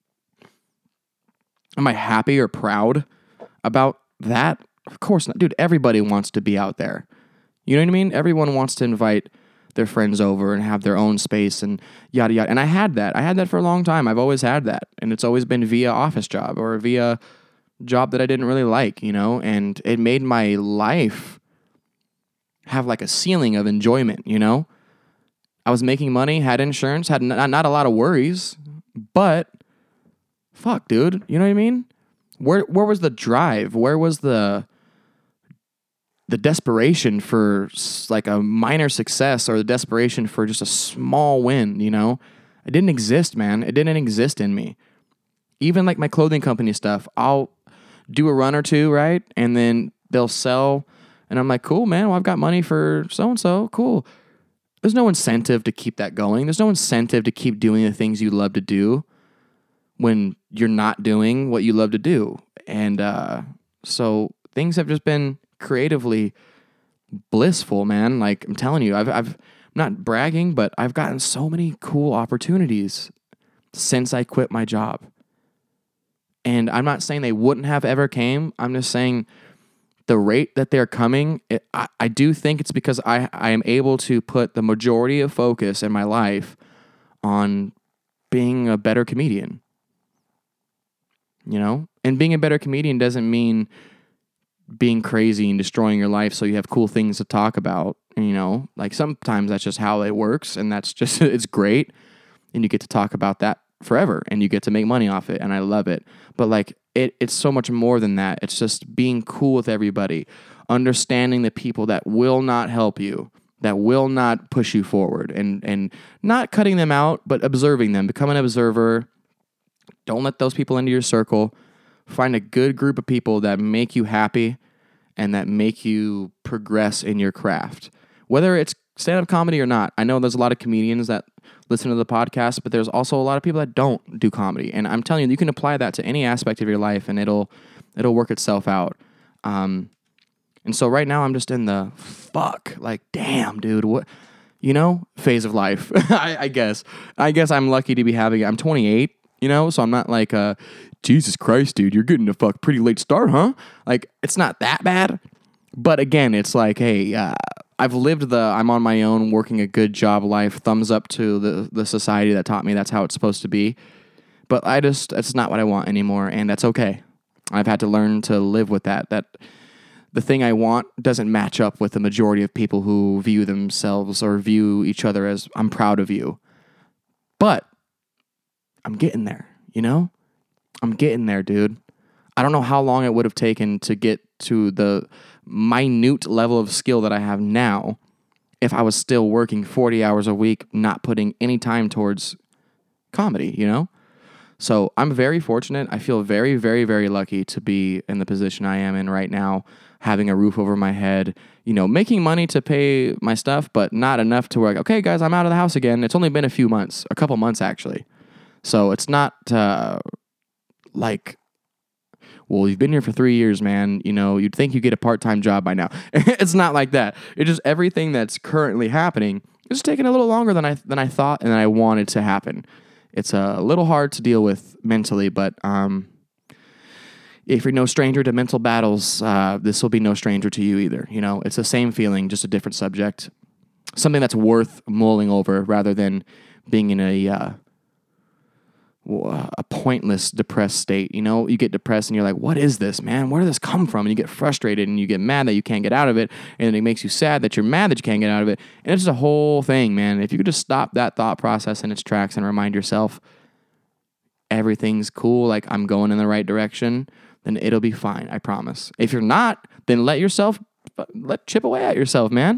Am I happy or proud about that? Of course not. Dude, everybody wants to be out there. You know what I mean? Everyone wants to invite their friends over and have their own space and yada yada. And I had that. I had that for a long time. I've always had that. And it's always been via office job or via job that I didn't really like, you know? And it made my life have like a ceiling of enjoyment, you know? I was making money, had insurance, had not, not a lot of worries, but fuck, dude. You know what I mean? Where where was the drive? Where was the the desperation for like a minor success or the desperation for just a small win, you know? It didn't exist, man. It didn't exist in me. Even like my clothing company stuff, I'll do a run or two, right? And then they'll sell. And I'm like, cool, man. Well, I've got money for so-and-so. Cool. There's no incentive to keep that going. There's no incentive to keep doing the things you love to do when you're not doing what you love to do. And uh, so things have just been creatively blissful, man. Like, I'm telling you, I've, I've, I'm not bragging, but I've gotten so many cool opportunities since I quit my job. And I'm not saying they wouldn't have ever came. I'm just saying the rate that they're coming, it, I, I do think it's because I, I am able to put the majority of focus in my life on being a better comedian. You know? And being a better comedian doesn't mean being crazy and destroying your life so you have cool things to talk about. You know? Like, sometimes that's just how it works, and that's just, it's great. And you get to talk about that forever, and you get to make money off it, and I love it. But like, it, it's so much more than that. It's just being cool with everybody, understanding the people that will not help you, that will not push you forward, and and not cutting them out, but observing them. Become an observer. Don't let those people into your circle. Find a good group of people that make you happy and that make you progress in your craft. Whether it's stand-up comedy or not. I know there's a lot of comedians that listen to the podcast, but there's also a lot of people that don't do comedy. And I'm telling you, you can apply that to any aspect of your life, and it'll it'll work itself out. Um, and so right now I'm just in the fuck, like, damn, dude, what, you know, phase of life. I, I guess. I guess I'm lucky to be having it. I'm twenty-eight, you know, so I'm not like, uh, Jesus Christ, dude, you're getting a fuck pretty late start, huh? Like, it's not that bad. But again, it's like, hey, uh, I've lived the I'm on my own, working a good job life, thumbs up to the, the society that taught me that's how it's supposed to be. But I just, that's not what I want anymore, and that's okay. I've had to learn to live with that, that the thing I want doesn't match up with the majority of people who view themselves or view each other as, I'm proud of you. But I'm getting there, you know? I'm getting there, dude. I don't know how long it would have taken to get to the minute level of skill that I have now if I was still working forty hours a week, not putting any time towards comedy, you know? So I'm very fortunate. I feel very, very, very lucky to be in the position I am in right now, having a roof over my head, you know, making money to pay my stuff, but not enough to work. Okay, guys, I'm out of the house again. It's only been a few months, a couple months actually. So it's not uh, like, well, you've been here for three years, man. You know, you'd think you get a part-time job by now. It's not like that. It's just everything that's currently happening is taking a little longer than I than I thought and than I wanted to happen. It's a little hard to deal with mentally, but um, if you're no stranger to mental battles, uh, this will be no stranger to you either. You know, it's the same feeling, just a different subject. Something that's worth mulling over rather than being in a uh, a pointless, depressed state. You know, you get depressed and you're like, what is this, man? Where did this come from? And you get frustrated and you get mad that you can't get out of it. And it makes you sad that you're mad that you can't get out of it. And it's just a whole thing, man. If you could just stop that thought process in its tracks and remind yourself everything's cool, like I'm going in the right direction, then it'll be fine. I promise. If you're not, then let yourself, let chip away at yourself, man.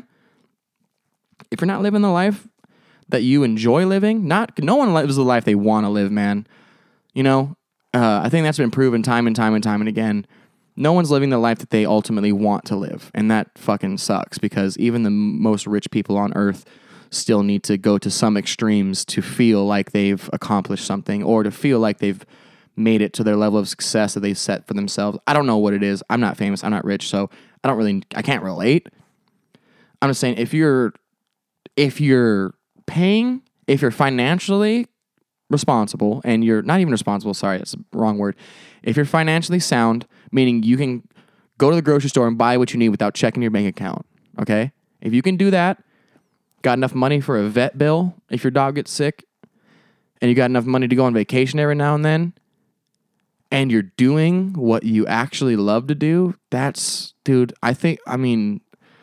If you're not living the life that you enjoy living, not no one lives the life they want to live, man. You know, uh, I think that's been proven time and time and time and again. No one's living the life that they ultimately want to live, and that fucking sucks because even the most rich people on earth still need to go to some extremes to feel like they've accomplished something or to feel like they've made it to their level of success that they've set for themselves. I don't know what it is. I'm not famous. I'm not rich, so I don't really, I can't relate. I'm just saying if you're, if you're paying, if you're financially responsible and you're not even responsible, sorry, that's the wrong word. If you're financially sound, meaning you can go to the grocery store and buy what you need without checking your bank account, okay? If you can do that, got enough money for a vet bill if your dog gets sick, and you got enough money to go on vacation every now and then, and you're doing what you actually love to do, that's, dude, I think, I mean,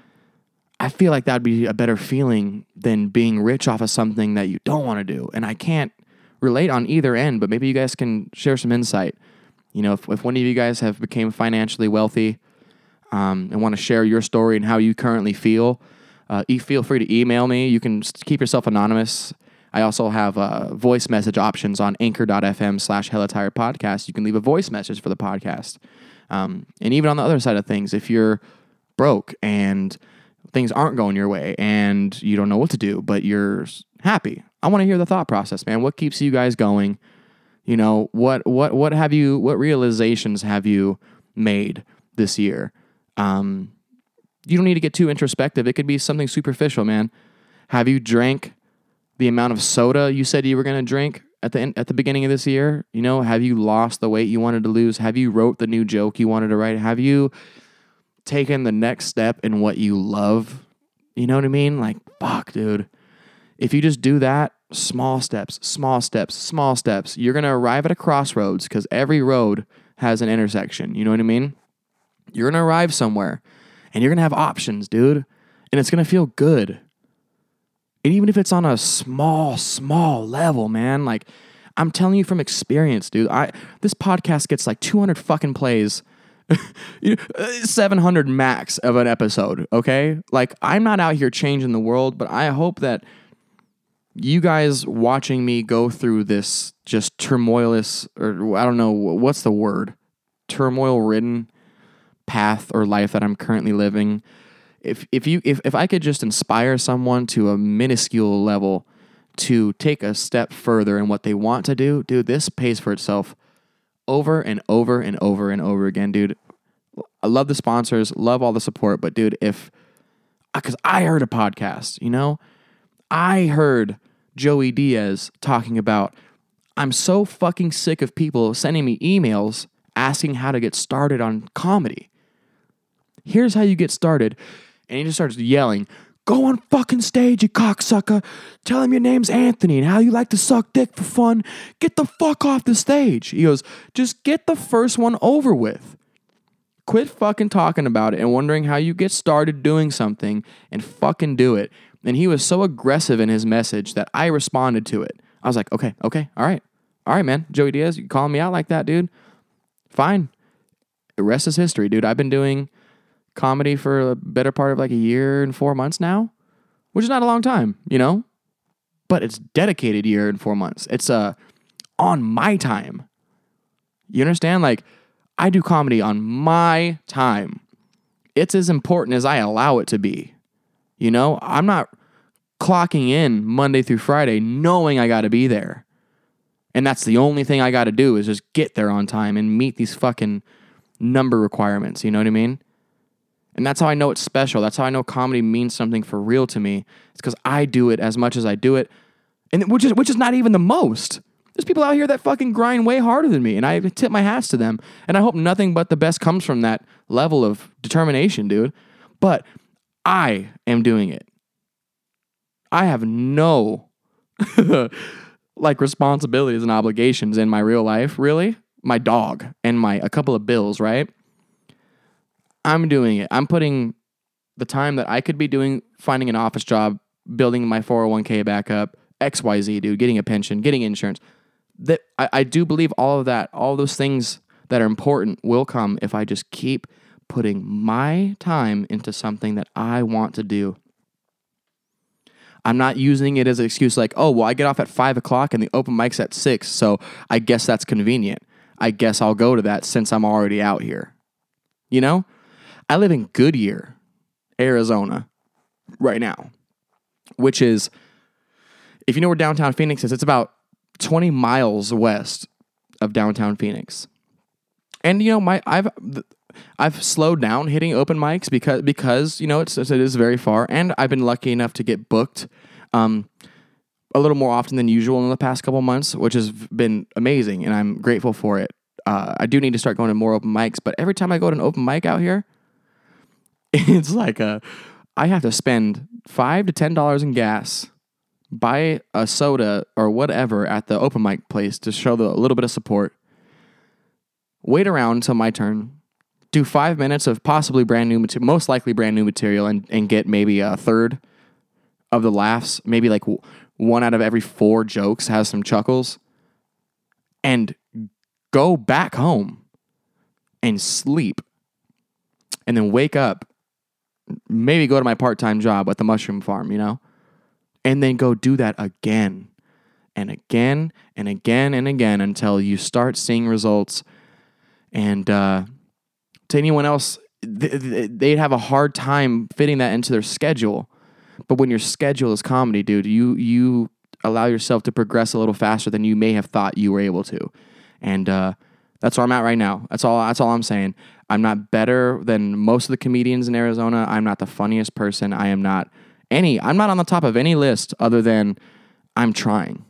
I feel like that'd be a better feeling than being rich off of something that you don't want to do. And I can't relate on either end, but maybe you guys can share some insight. You know, if, if one of you guys have became financially wealthy um, and want to share your story and how you currently feel, uh, feel free to email me. You can keep yourself anonymous. I also have uh, voice message options on anchor.fm slash Hella Tired Podcast. You can leave a voice message for the podcast. Um, and even on the other side of things, if you're broke and things aren't going your way and you don't know what to do, but you're happy, I want to hear the thought process, man. What keeps you guys going? You know, what what what have you, what realizations have you made this year? Um, you don't need to get too introspective. It could be something superficial, man. Have you drank the amount of soda you said you were going to drink at the end, at the beginning of this year? You know, have you lost the weight you wanted to lose? Have you wrote the new joke you wanted to write? Have you taken the next step in what you love? You know what I mean? Like, fuck, dude. If you just do that, small steps, small steps, small steps, you're going to arrive at a crossroads because every road has an intersection. You know what I mean? You're going to arrive somewhere and you're going to have options, dude. And it's going to feel good. And even if it's on a small, small level, man, like I'm telling you from experience, dude, I, this podcast gets like two hundred fucking plays, seven hundred max of an episode. Okay. Like I'm not out here changing the world, but I hope that you guys watching me go through this just turmoilous, or I don't know, what's the word? Turmoil-ridden path or life that I'm currently living. If if you if, if I could just inspire someone to a minuscule level to take a step further in what they want to do, dude, this pays for itself over and over and over and over again, dude. I love the sponsors, love all the support, but dude, if, because I heard a podcast, you know, I heard Joey Diaz talking about, I'm so fucking sick of people sending me emails asking how to get started on comedy. Here's how you get started. And he just starts yelling, Go on fucking stage, you cocksucker. Tell him your name's Anthony and how you like to suck dick for fun. Get the fuck off the stage. He goes, just get the first one over with. Quit fucking talking about it and wondering how you get started doing something and fucking do it. And he was so aggressive in his message that I responded to it. I was like, okay, okay, all right. All right, man. Joey Diaz, you calling me out like that, dude? Fine. The rest is history, dude. I've been doing comedy for a better part of like a year and four months now, which is not a long time, you know, but it's dedicated year and four months. It's uh, on my time. You understand? Like, I do comedy on my time. It's as important as I allow it to be. You know, I'm not clocking in Monday through Friday knowing I got to be there. And that's the only thing I got to do is just get there on time and meet these fucking number requirements. You know what I mean? And that's how I know it's special. That's how I know comedy means something for real to me. It's because I do it as much as I do it, and which is which is not even the most. There's people out here that fucking grind way harder than me, and I tip my hats to them. And I hope nothing but the best comes from that level of determination, dude. But I am doing it. I have no like responsibilities and obligations in my real life, really. My dog and my a couple of bills, right? I'm doing it. I'm putting the time that I could be doing, finding an office job, building my four oh one k back up, X Y Z, dude, getting a pension, getting insurance. That I, I do believe all of that, all those things that are important will come if I just keep putting my time into something that I want to do. I'm not using it as an excuse like, oh, well, I get off at five o'clock and the open mic's at six, so I guess that's convenient. I guess I'll go to that since I'm already out here. You know? I live in Goodyear, Arizona, right now, which is, if you know where downtown Phoenix is, it's about twenty miles west of downtown Phoenix. And you know, my I've I've slowed down hitting open mics because because you know it's it is very far, and I've been lucky enough to get booked um, a little more often than usual in the past couple months, which has been amazing, and I'm grateful for it. Uh, I do need to start going to more open mics, but every time I go to an open mic out here, it's like a, I have to spend five to ten dollars in gas, buy a soda or whatever at the open mic place to show the, a little bit of support, wait around until my turn, do five minutes of possibly brand new material, most likely brand new material, and, and get maybe a third of the laughs, maybe like one out of every four jokes has some chuckles, and go back home and sleep, and then wake up, maybe go to my part-time job at the mushroom farm, you know, and then go do that again and again and again and again until you start seeing results. And uh, to anyone else, th- they'd have a hard time fitting that into their schedule. But when your schedule is comedy, dude, you you allow yourself to progress a little faster than you may have thought you were able to. And uh, that's where I'm at right now. That's all. That's all I'm saying. I'm not better than most of the comedians in Arizona. I'm not the funniest person. I am not any. I'm not on the top of any list other than I'm trying.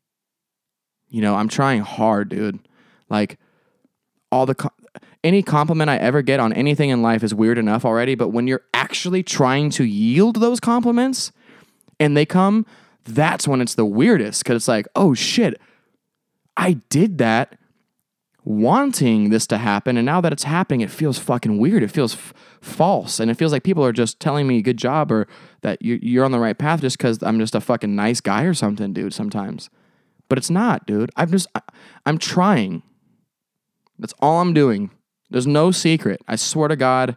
You know, I'm trying hard, dude. Like all the co- any compliment I ever get on anything in life is weird enough already. But when you're actually trying to yield those compliments and they come, that's when it's the weirdest. Because it's like, oh shit, I did that wanting this to happen, and now that it's happening, it feels fucking weird. It feels f- false, and it feels like people are just telling me good job or that you, you're on the right path just because I'm just a fucking nice guy or something, dude, sometimes. But it's not, dude. I'm just, I, I'm trying. That's all I'm doing. There's no secret. I swear to God,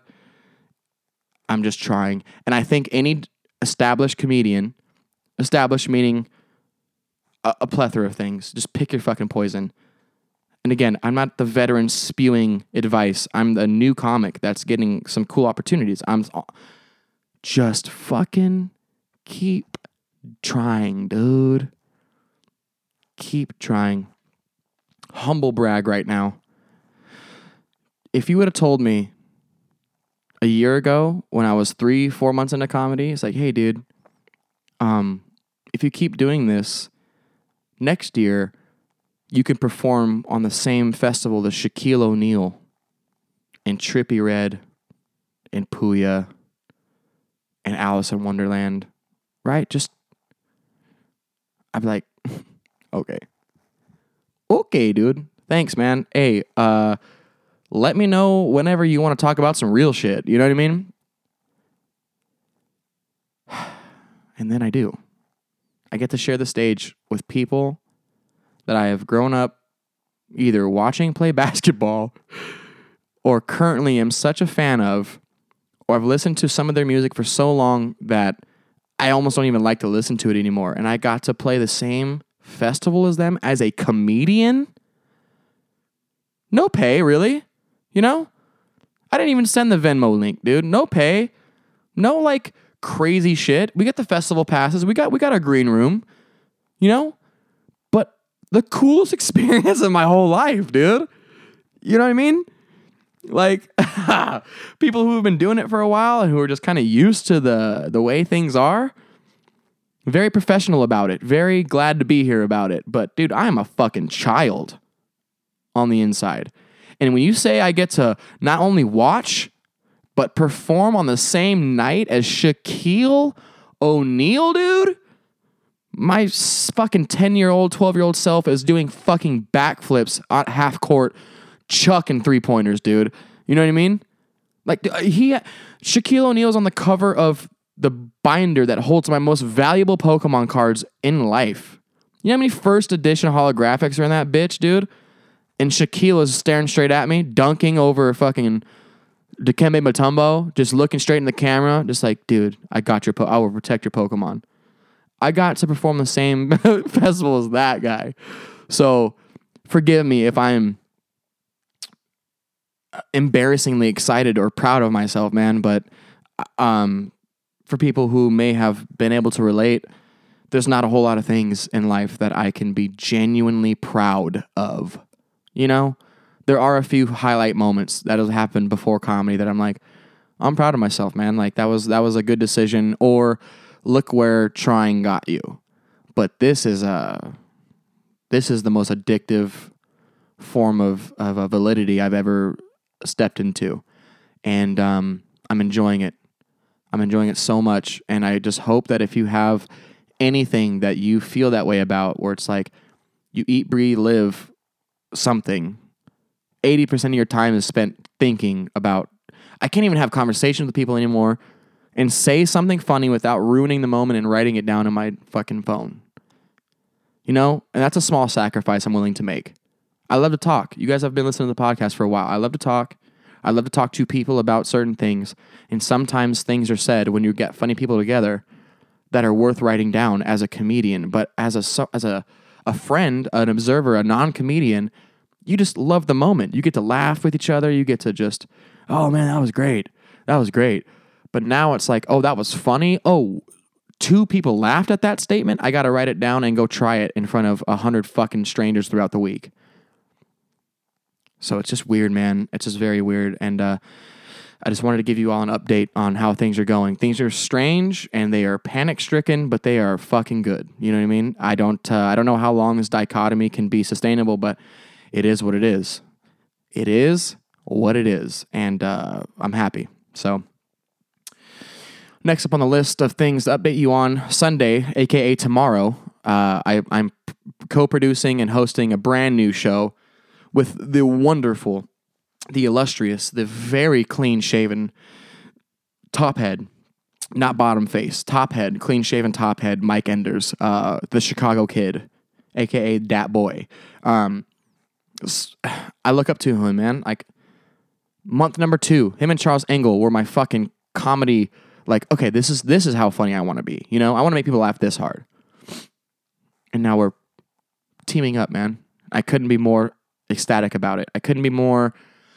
I'm just trying. And I think any established comedian, established meaning a, a plethora of things, just pick your fucking poison. And again, I'm not the veteran spewing advice. I'm the new comic that's getting some cool opportunities. I'm just fucking keep trying, dude. Keep trying. Humble brag right now. If you would have told me a year ago when I was three, four months into comedy, it's like, hey, dude, um, if you keep doing this, next year, you can perform on the same festival as Shaquille O'Neal and Trippie Redd and Puya and Alice in Wonderland, right? Just, I'd be like, okay. Okay, dude. Thanks, man. Hey, uh, let me know whenever you want to talk about some real shit. You know what I mean? And then I do. I get to share the stage with people that I have grown up either watching play basketball or currently am such a fan of, or I've listened to some of their music for so long that I almost don't even like to listen to it anymore. And I got to play the same festival as them as a comedian. No pay, really. You know? I didn't even send the Venmo link, dude. No pay. No, like, crazy shit. We got the festival passes. We got we got our green room. You know? But the coolest experience of my whole life, dude. You know what I mean? Like, people who have been doing it for a while and who are just kind of used to the, the way things are, very professional about it. Very glad to be here about it. But, dude, I am a fucking child on the inside. And when you say I get to not only watch, but perform on the same night as Shaquille O'Neal, dude, my fucking ten-year-old, twelve-year-old self is doing fucking backflips at half court, chucking three-pointers, dude. You know what I mean? Like, he, Shaquille O'Neal's on the cover of the binder that holds my most valuable Pokemon cards in life. You know how many first edition holographics are in that bitch, dude? And Shaquille is staring straight at me, dunking over fucking Dikembe Mutombo, just looking straight in the camera, just like, dude, I got your, po- I will protect your Pokemon. I got to perform the same festival as that guy. So forgive me if I'm embarrassingly excited or proud of myself, man. But um, for people who may have been able to relate, there's not a whole lot of things in life that I can be genuinely proud of. You know, there are a few highlight moments that have happened before comedy that I'm like, I'm proud of myself, man. Like that was that was a good decision. Or look where trying got you. But this is a this is the most addictive form of of a validity I've ever stepped into, and um, I'm enjoying it. I'm enjoying it so much, and I just hope that if you have anything that you feel that way about, where it's like you eat, breathe, live something, eighty percent of your time is spent thinking about, I can't even have conversations with people anymore and say something funny without ruining the moment and writing it down on my fucking phone. You know? And that's a small sacrifice I'm willing to make. I love to talk. You guys have been listening to the podcast for a while. I love to talk. I love to talk to people about certain things. And sometimes things are said when you get funny people together that are worth writing down as a comedian. But as a, as a, a friend, an observer, a non-comedian, you just love the moment. You get to laugh with each other. You get to just, oh man, that was great. That was great. But now it's like, oh, that was funny. Oh, two people laughed at that statement. I got to write it down and go try it in front of a hundred fucking strangers throughout the week. So it's just weird, man. It's just very weird. And uh, I just wanted to give you all an update on how things are going. Things are strange and they are panic-stricken, but they are fucking good. You know what I mean? I don't, uh, I don't know how long this dichotomy can be sustainable, but it is what it is. It is what it is. And uh, I'm happy. So next up on the list of things to update you on, Sunday, a k a tomorrow, uh, I, I'm p- co-producing and hosting a brand new show with the wonderful, the illustrious, the very clean-shaven top head, not bottom face, top head, clean-shaven top head, Mike Enders, uh, the Chicago Kid, a k a. Dat Boy. Um, I look up to him, man. Like, month number two, him and Charles Engel were my fucking comedy. Like, okay, this is this is how funny I want to be. You know, I want to make people laugh this hard. And now we're teaming up, man. I couldn't be more ecstatic about it. I couldn't be more,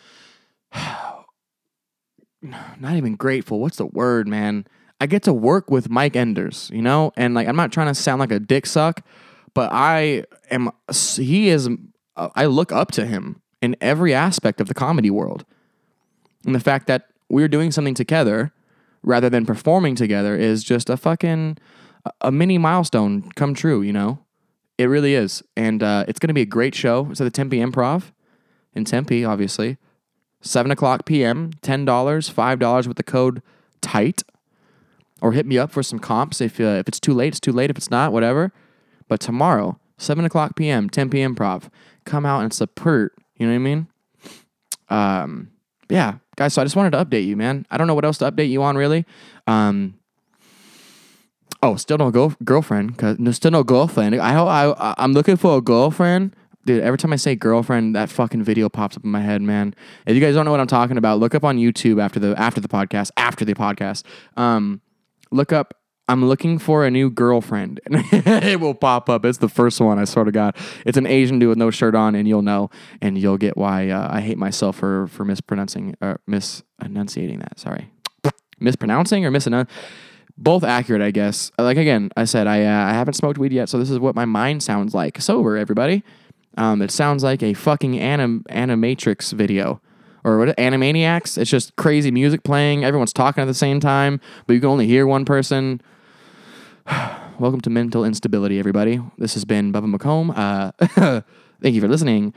not even grateful. What's the word, man? I get to work with Mike Enders, you know? And like, I'm not trying to sound like a dick suck, but I am, he is, I look up to him in every aspect of the comedy world. And the fact that we're doing something together rather than performing together is just a fucking, a mini milestone come true, you know? It really is. And uh, it's going to be a great show. It's at the Tempe Improv in Tempe, obviously. seven o'clock p.m., ten dollars, five dollars with the code TIGHT. or hit me up for some comps. If, uh, if it's too late, it's too late. If it's not, whatever. But tomorrow, seven o'clock p.m., ten p.m. Improv, come out and support. You know what I mean? Um, yeah, guys, so I just wanted to update you, man. I don't know what else to update you on, really. Um, oh, still no go- girlfriend. Cause, no, still no girlfriend. I, I, I'm looking for a girlfriend. Dude, every time I say girlfriend, that fucking video pops up in my head, man. If you guys don't know what I'm talking about, look up on YouTube after the after the podcast, after the podcast. Um, look up, I'm looking for a new girlfriend. And it will pop up. It's the first one, I swear to God. It's an Asian dude with no shirt on, and you'll know, and you'll get why uh, I hate myself for, for mispronouncing, uh, misenunciating that, sorry. Mispronouncing or misenun... Both accurate, I guess. Like, again, I said, I uh, I haven't smoked weed yet, so this is what my mind sounds like. Sober, everybody. Um, it sounds like a fucking anim- Animatrix video. Or what? Animaniacs? It's just crazy music playing. Everyone's talking at the same time, but you can only hear one person. Welcome to Mental Instability, everybody. This has been Bubba McComb. Uh, thank you for listening.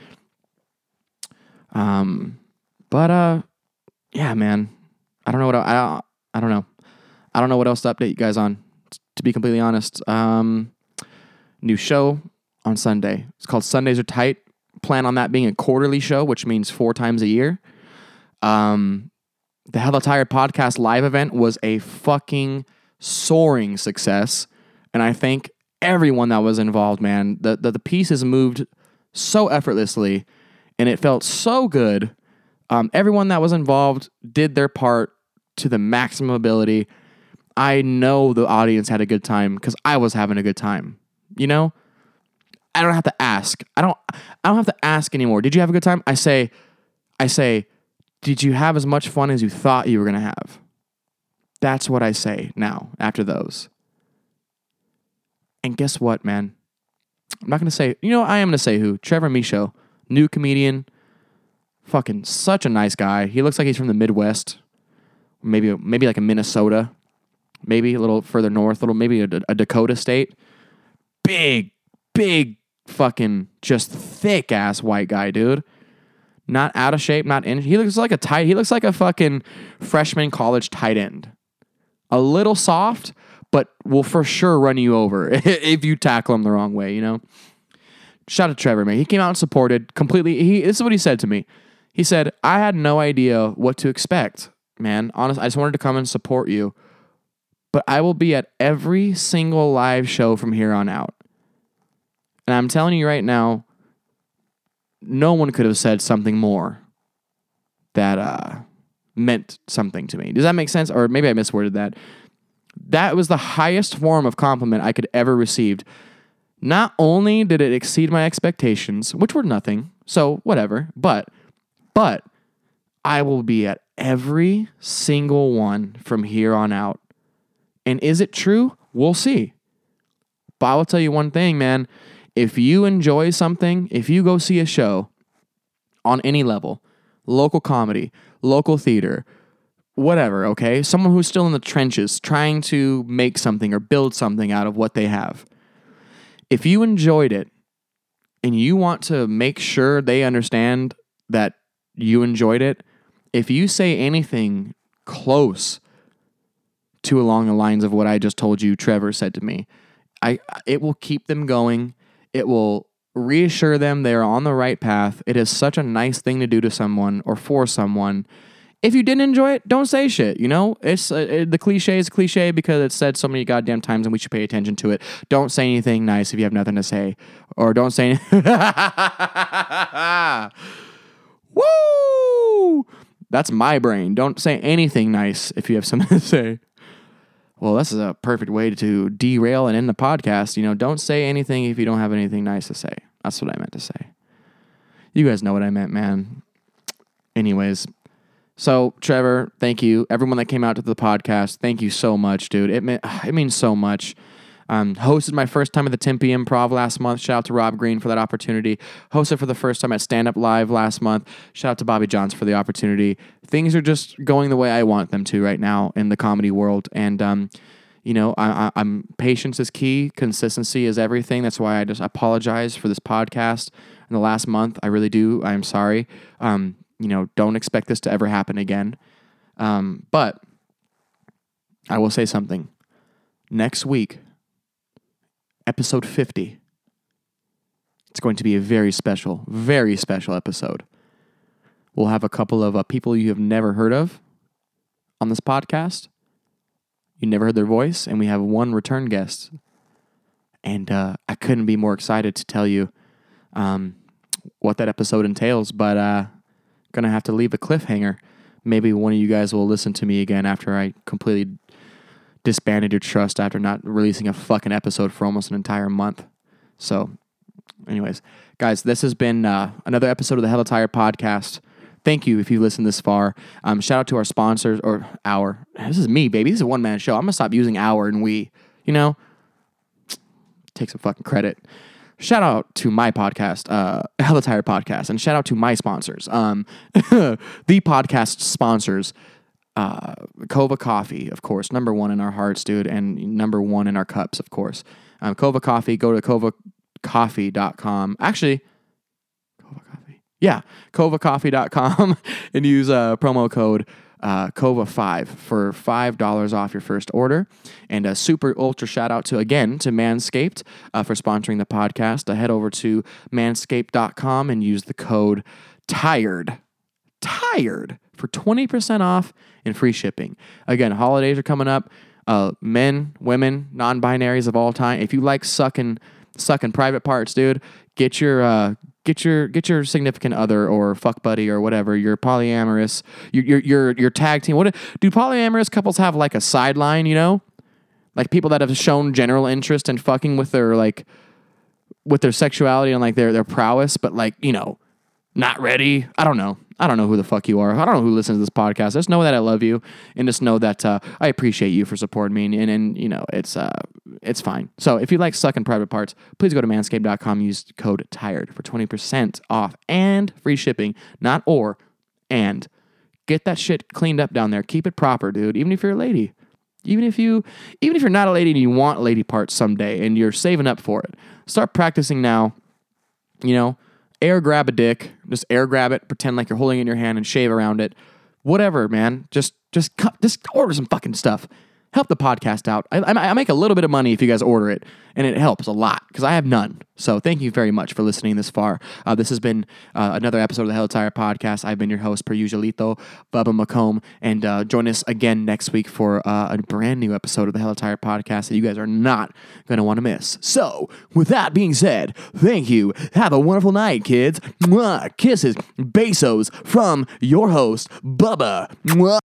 Um, but, uh, yeah, man. I don't know what I, I, I don't know. I don't know what else to update you guys on, to be completely honest. Um, new show on Sunday. It's called Sundays Are Tight. Plan on that being a quarterly show, which means four times a year. Um, the Hella Tired Podcast live event was a fucking soaring success. And I thank everyone that was involved, man. The, the, the pieces moved so effortlessly, and it felt so good. Um, everyone that was involved did their part to the maximum ability. I know the audience had a good time because I was having a good time. You know? I don't have to ask. I don't I don't have to ask anymore. Did you have a good time? I say, I say, did you have as much fun as you thought you were going to have? That's what I say now after those. And guess what, man? I'm not going to say, you know, I am going to say who. Trevor Michaud, new comedian. Fucking such a nice guy. He looks like he's from the Midwest. Maybe, maybe like a Minnesota. Maybe a little further north, a little maybe a, a Dakota state. Big, big fucking just thick ass white guy, dude. Not out of shape, not in. He looks like a tight. He looks like a fucking freshman college tight end. A little soft, but will for sure run you over if you tackle him the wrong way. You know. Shout out to Trevor, man. He came out and supported completely. He this is what he said to me. He said, "I had no idea what to expect, man. Honestly, I just wanted to come and support you, but I will be at every single live show from here on out." And I'm telling you right now, no one could have said something more that uh, meant something to me. Does that make sense? Or maybe I misworded that. That was the highest form of compliment I could ever received. Not only did it exceed my expectations, which were nothing, so whatever, but, but I will be at every single one from here on out. And is it true? We'll see. But I will tell you one thing, man. If you enjoy something, if you go see a show on any level, local comedy, local theater, whatever, okay? Someone who's still in the trenches trying to make something or build something out of what they have. If you enjoyed it and you want to make sure they understand that you enjoyed it, if you say anything close to along the lines of what I just told you Trevor said to me, I it will keep them going. It will reassure them they're on the right path. It is such a nice thing to do to someone or for someone. If you didn't enjoy it, don't say shit, you know? It's uh, it, the cliche is cliche because it's said so many goddamn times and we should pay attention to it. Don't say anything nice if you have nothing to say. Or don't say anything. Woo! That's my brain. Don't say anything nice if you have something to say. Well, this is a perfect way to derail and end the podcast. You know, don't say anything if you don't have anything nice to say. That's what I meant to say. You guys know what I meant, man. Anyways, so Trevor, thank you. Everyone that came out to the podcast, thank you so much, dude. It, mean, it means so much. Um, hosted my first time at the Tempe Improv last month. Shout out to Rob Green for that opportunity. Hosted for the first time at Stand Up Live last month. Shout out to Bobby Johns for the opportunity. Things are just going the way I want them to right now in the comedy world. And, um, you know, I, I, I'm patience is key. Consistency is everything. That's why I just apologize for this podcast in the last month. I really do. I'm sorry. Um, you know, don't expect this to ever happen again. Um, but I will say something. Next week, episode fifty, it's going to be a very special, very special episode. We'll have a couple of uh, people you have never heard of on this podcast. You never heard their voice, and we have one return guest. And uh, I couldn't be more excited to tell you um, what that episode entails, but uh, going to have to leave a cliffhanger. Maybe one of you guys will listen to me again after I completely disbanded your trust after not releasing a fucking episode for almost an entire month. So, anyways, guys, this has been uh, another episode of the Hella Tired Podcast. Thank you if you listened this far. Um, shout out to our sponsors, or our, this is me, baby. This is a one-man show. I'm going to stop using our and we, you know, take some fucking credit. Shout out to my podcast, uh, Hella Tired Podcast, and shout out to my sponsors. Um, the podcast sponsors, uh, Kova Coffee, of course, number one in our hearts, dude, and number one in our cups, of course. Um, Kova Coffee, go to kova coffee dot com. Actually, Kova Coffee. Yeah, kova coffee dot com and use a uh, promo code uh, Kova five for five dollars off your first order. And a super ultra shout out to, again, to Manscaped uh, for sponsoring the podcast. Uh, head over to manscaped dot com and use the code TIRED, TIRED, for twenty percent off and free shipping. Again, holidays are coming up. Uh, men, women, non-binaries of all time. If you like sucking, sucking private parts, dude, get your uh, get your get your significant other or fuck buddy or whatever. Your polyamorous, your your your, your tag team. What do polyamorous couples have, like a sideline? You know, like people that have shown general interest in fucking with their like with their sexuality and like their their prowess, but like, you know, not ready. I don't know. I don't know who the fuck you are. I don't know who listens to this podcast. Just know that I love you, and just know that uh, I appreciate you for supporting me. And, and you know, it's uh, it's fine. So if you like sucking private parts, please go to manscaped dot com. Use code TIRED for twenty percent off and free shipping. Not or, and. Get that shit cleaned up down there. Keep it proper, dude. Even if you're a lady. Even if you, even if you're not a lady and you want lady parts someday and you're saving up for it, start practicing now. You know, air grab a dick, just air grab it, pretend like you're holding it in your hand and shave around it. Whatever, man. Just, just, just order some fucking stuff. Help the podcast out. I, I make a little bit of money if you guys order it, and it helps a lot because I have none. So thank you very much for listening this far. Uh, this has been uh, another episode of the Hella Tired Podcast. I've been your host, per usualito, Bubba McComb, and uh, join us again next week for uh, a brand new episode of the Hella Tired Podcast that you guys are not going to want to miss. So with that being said, thank you. Have a wonderful night, kids. Mwah. Kisses, besos from your host, Bubba. Mwah.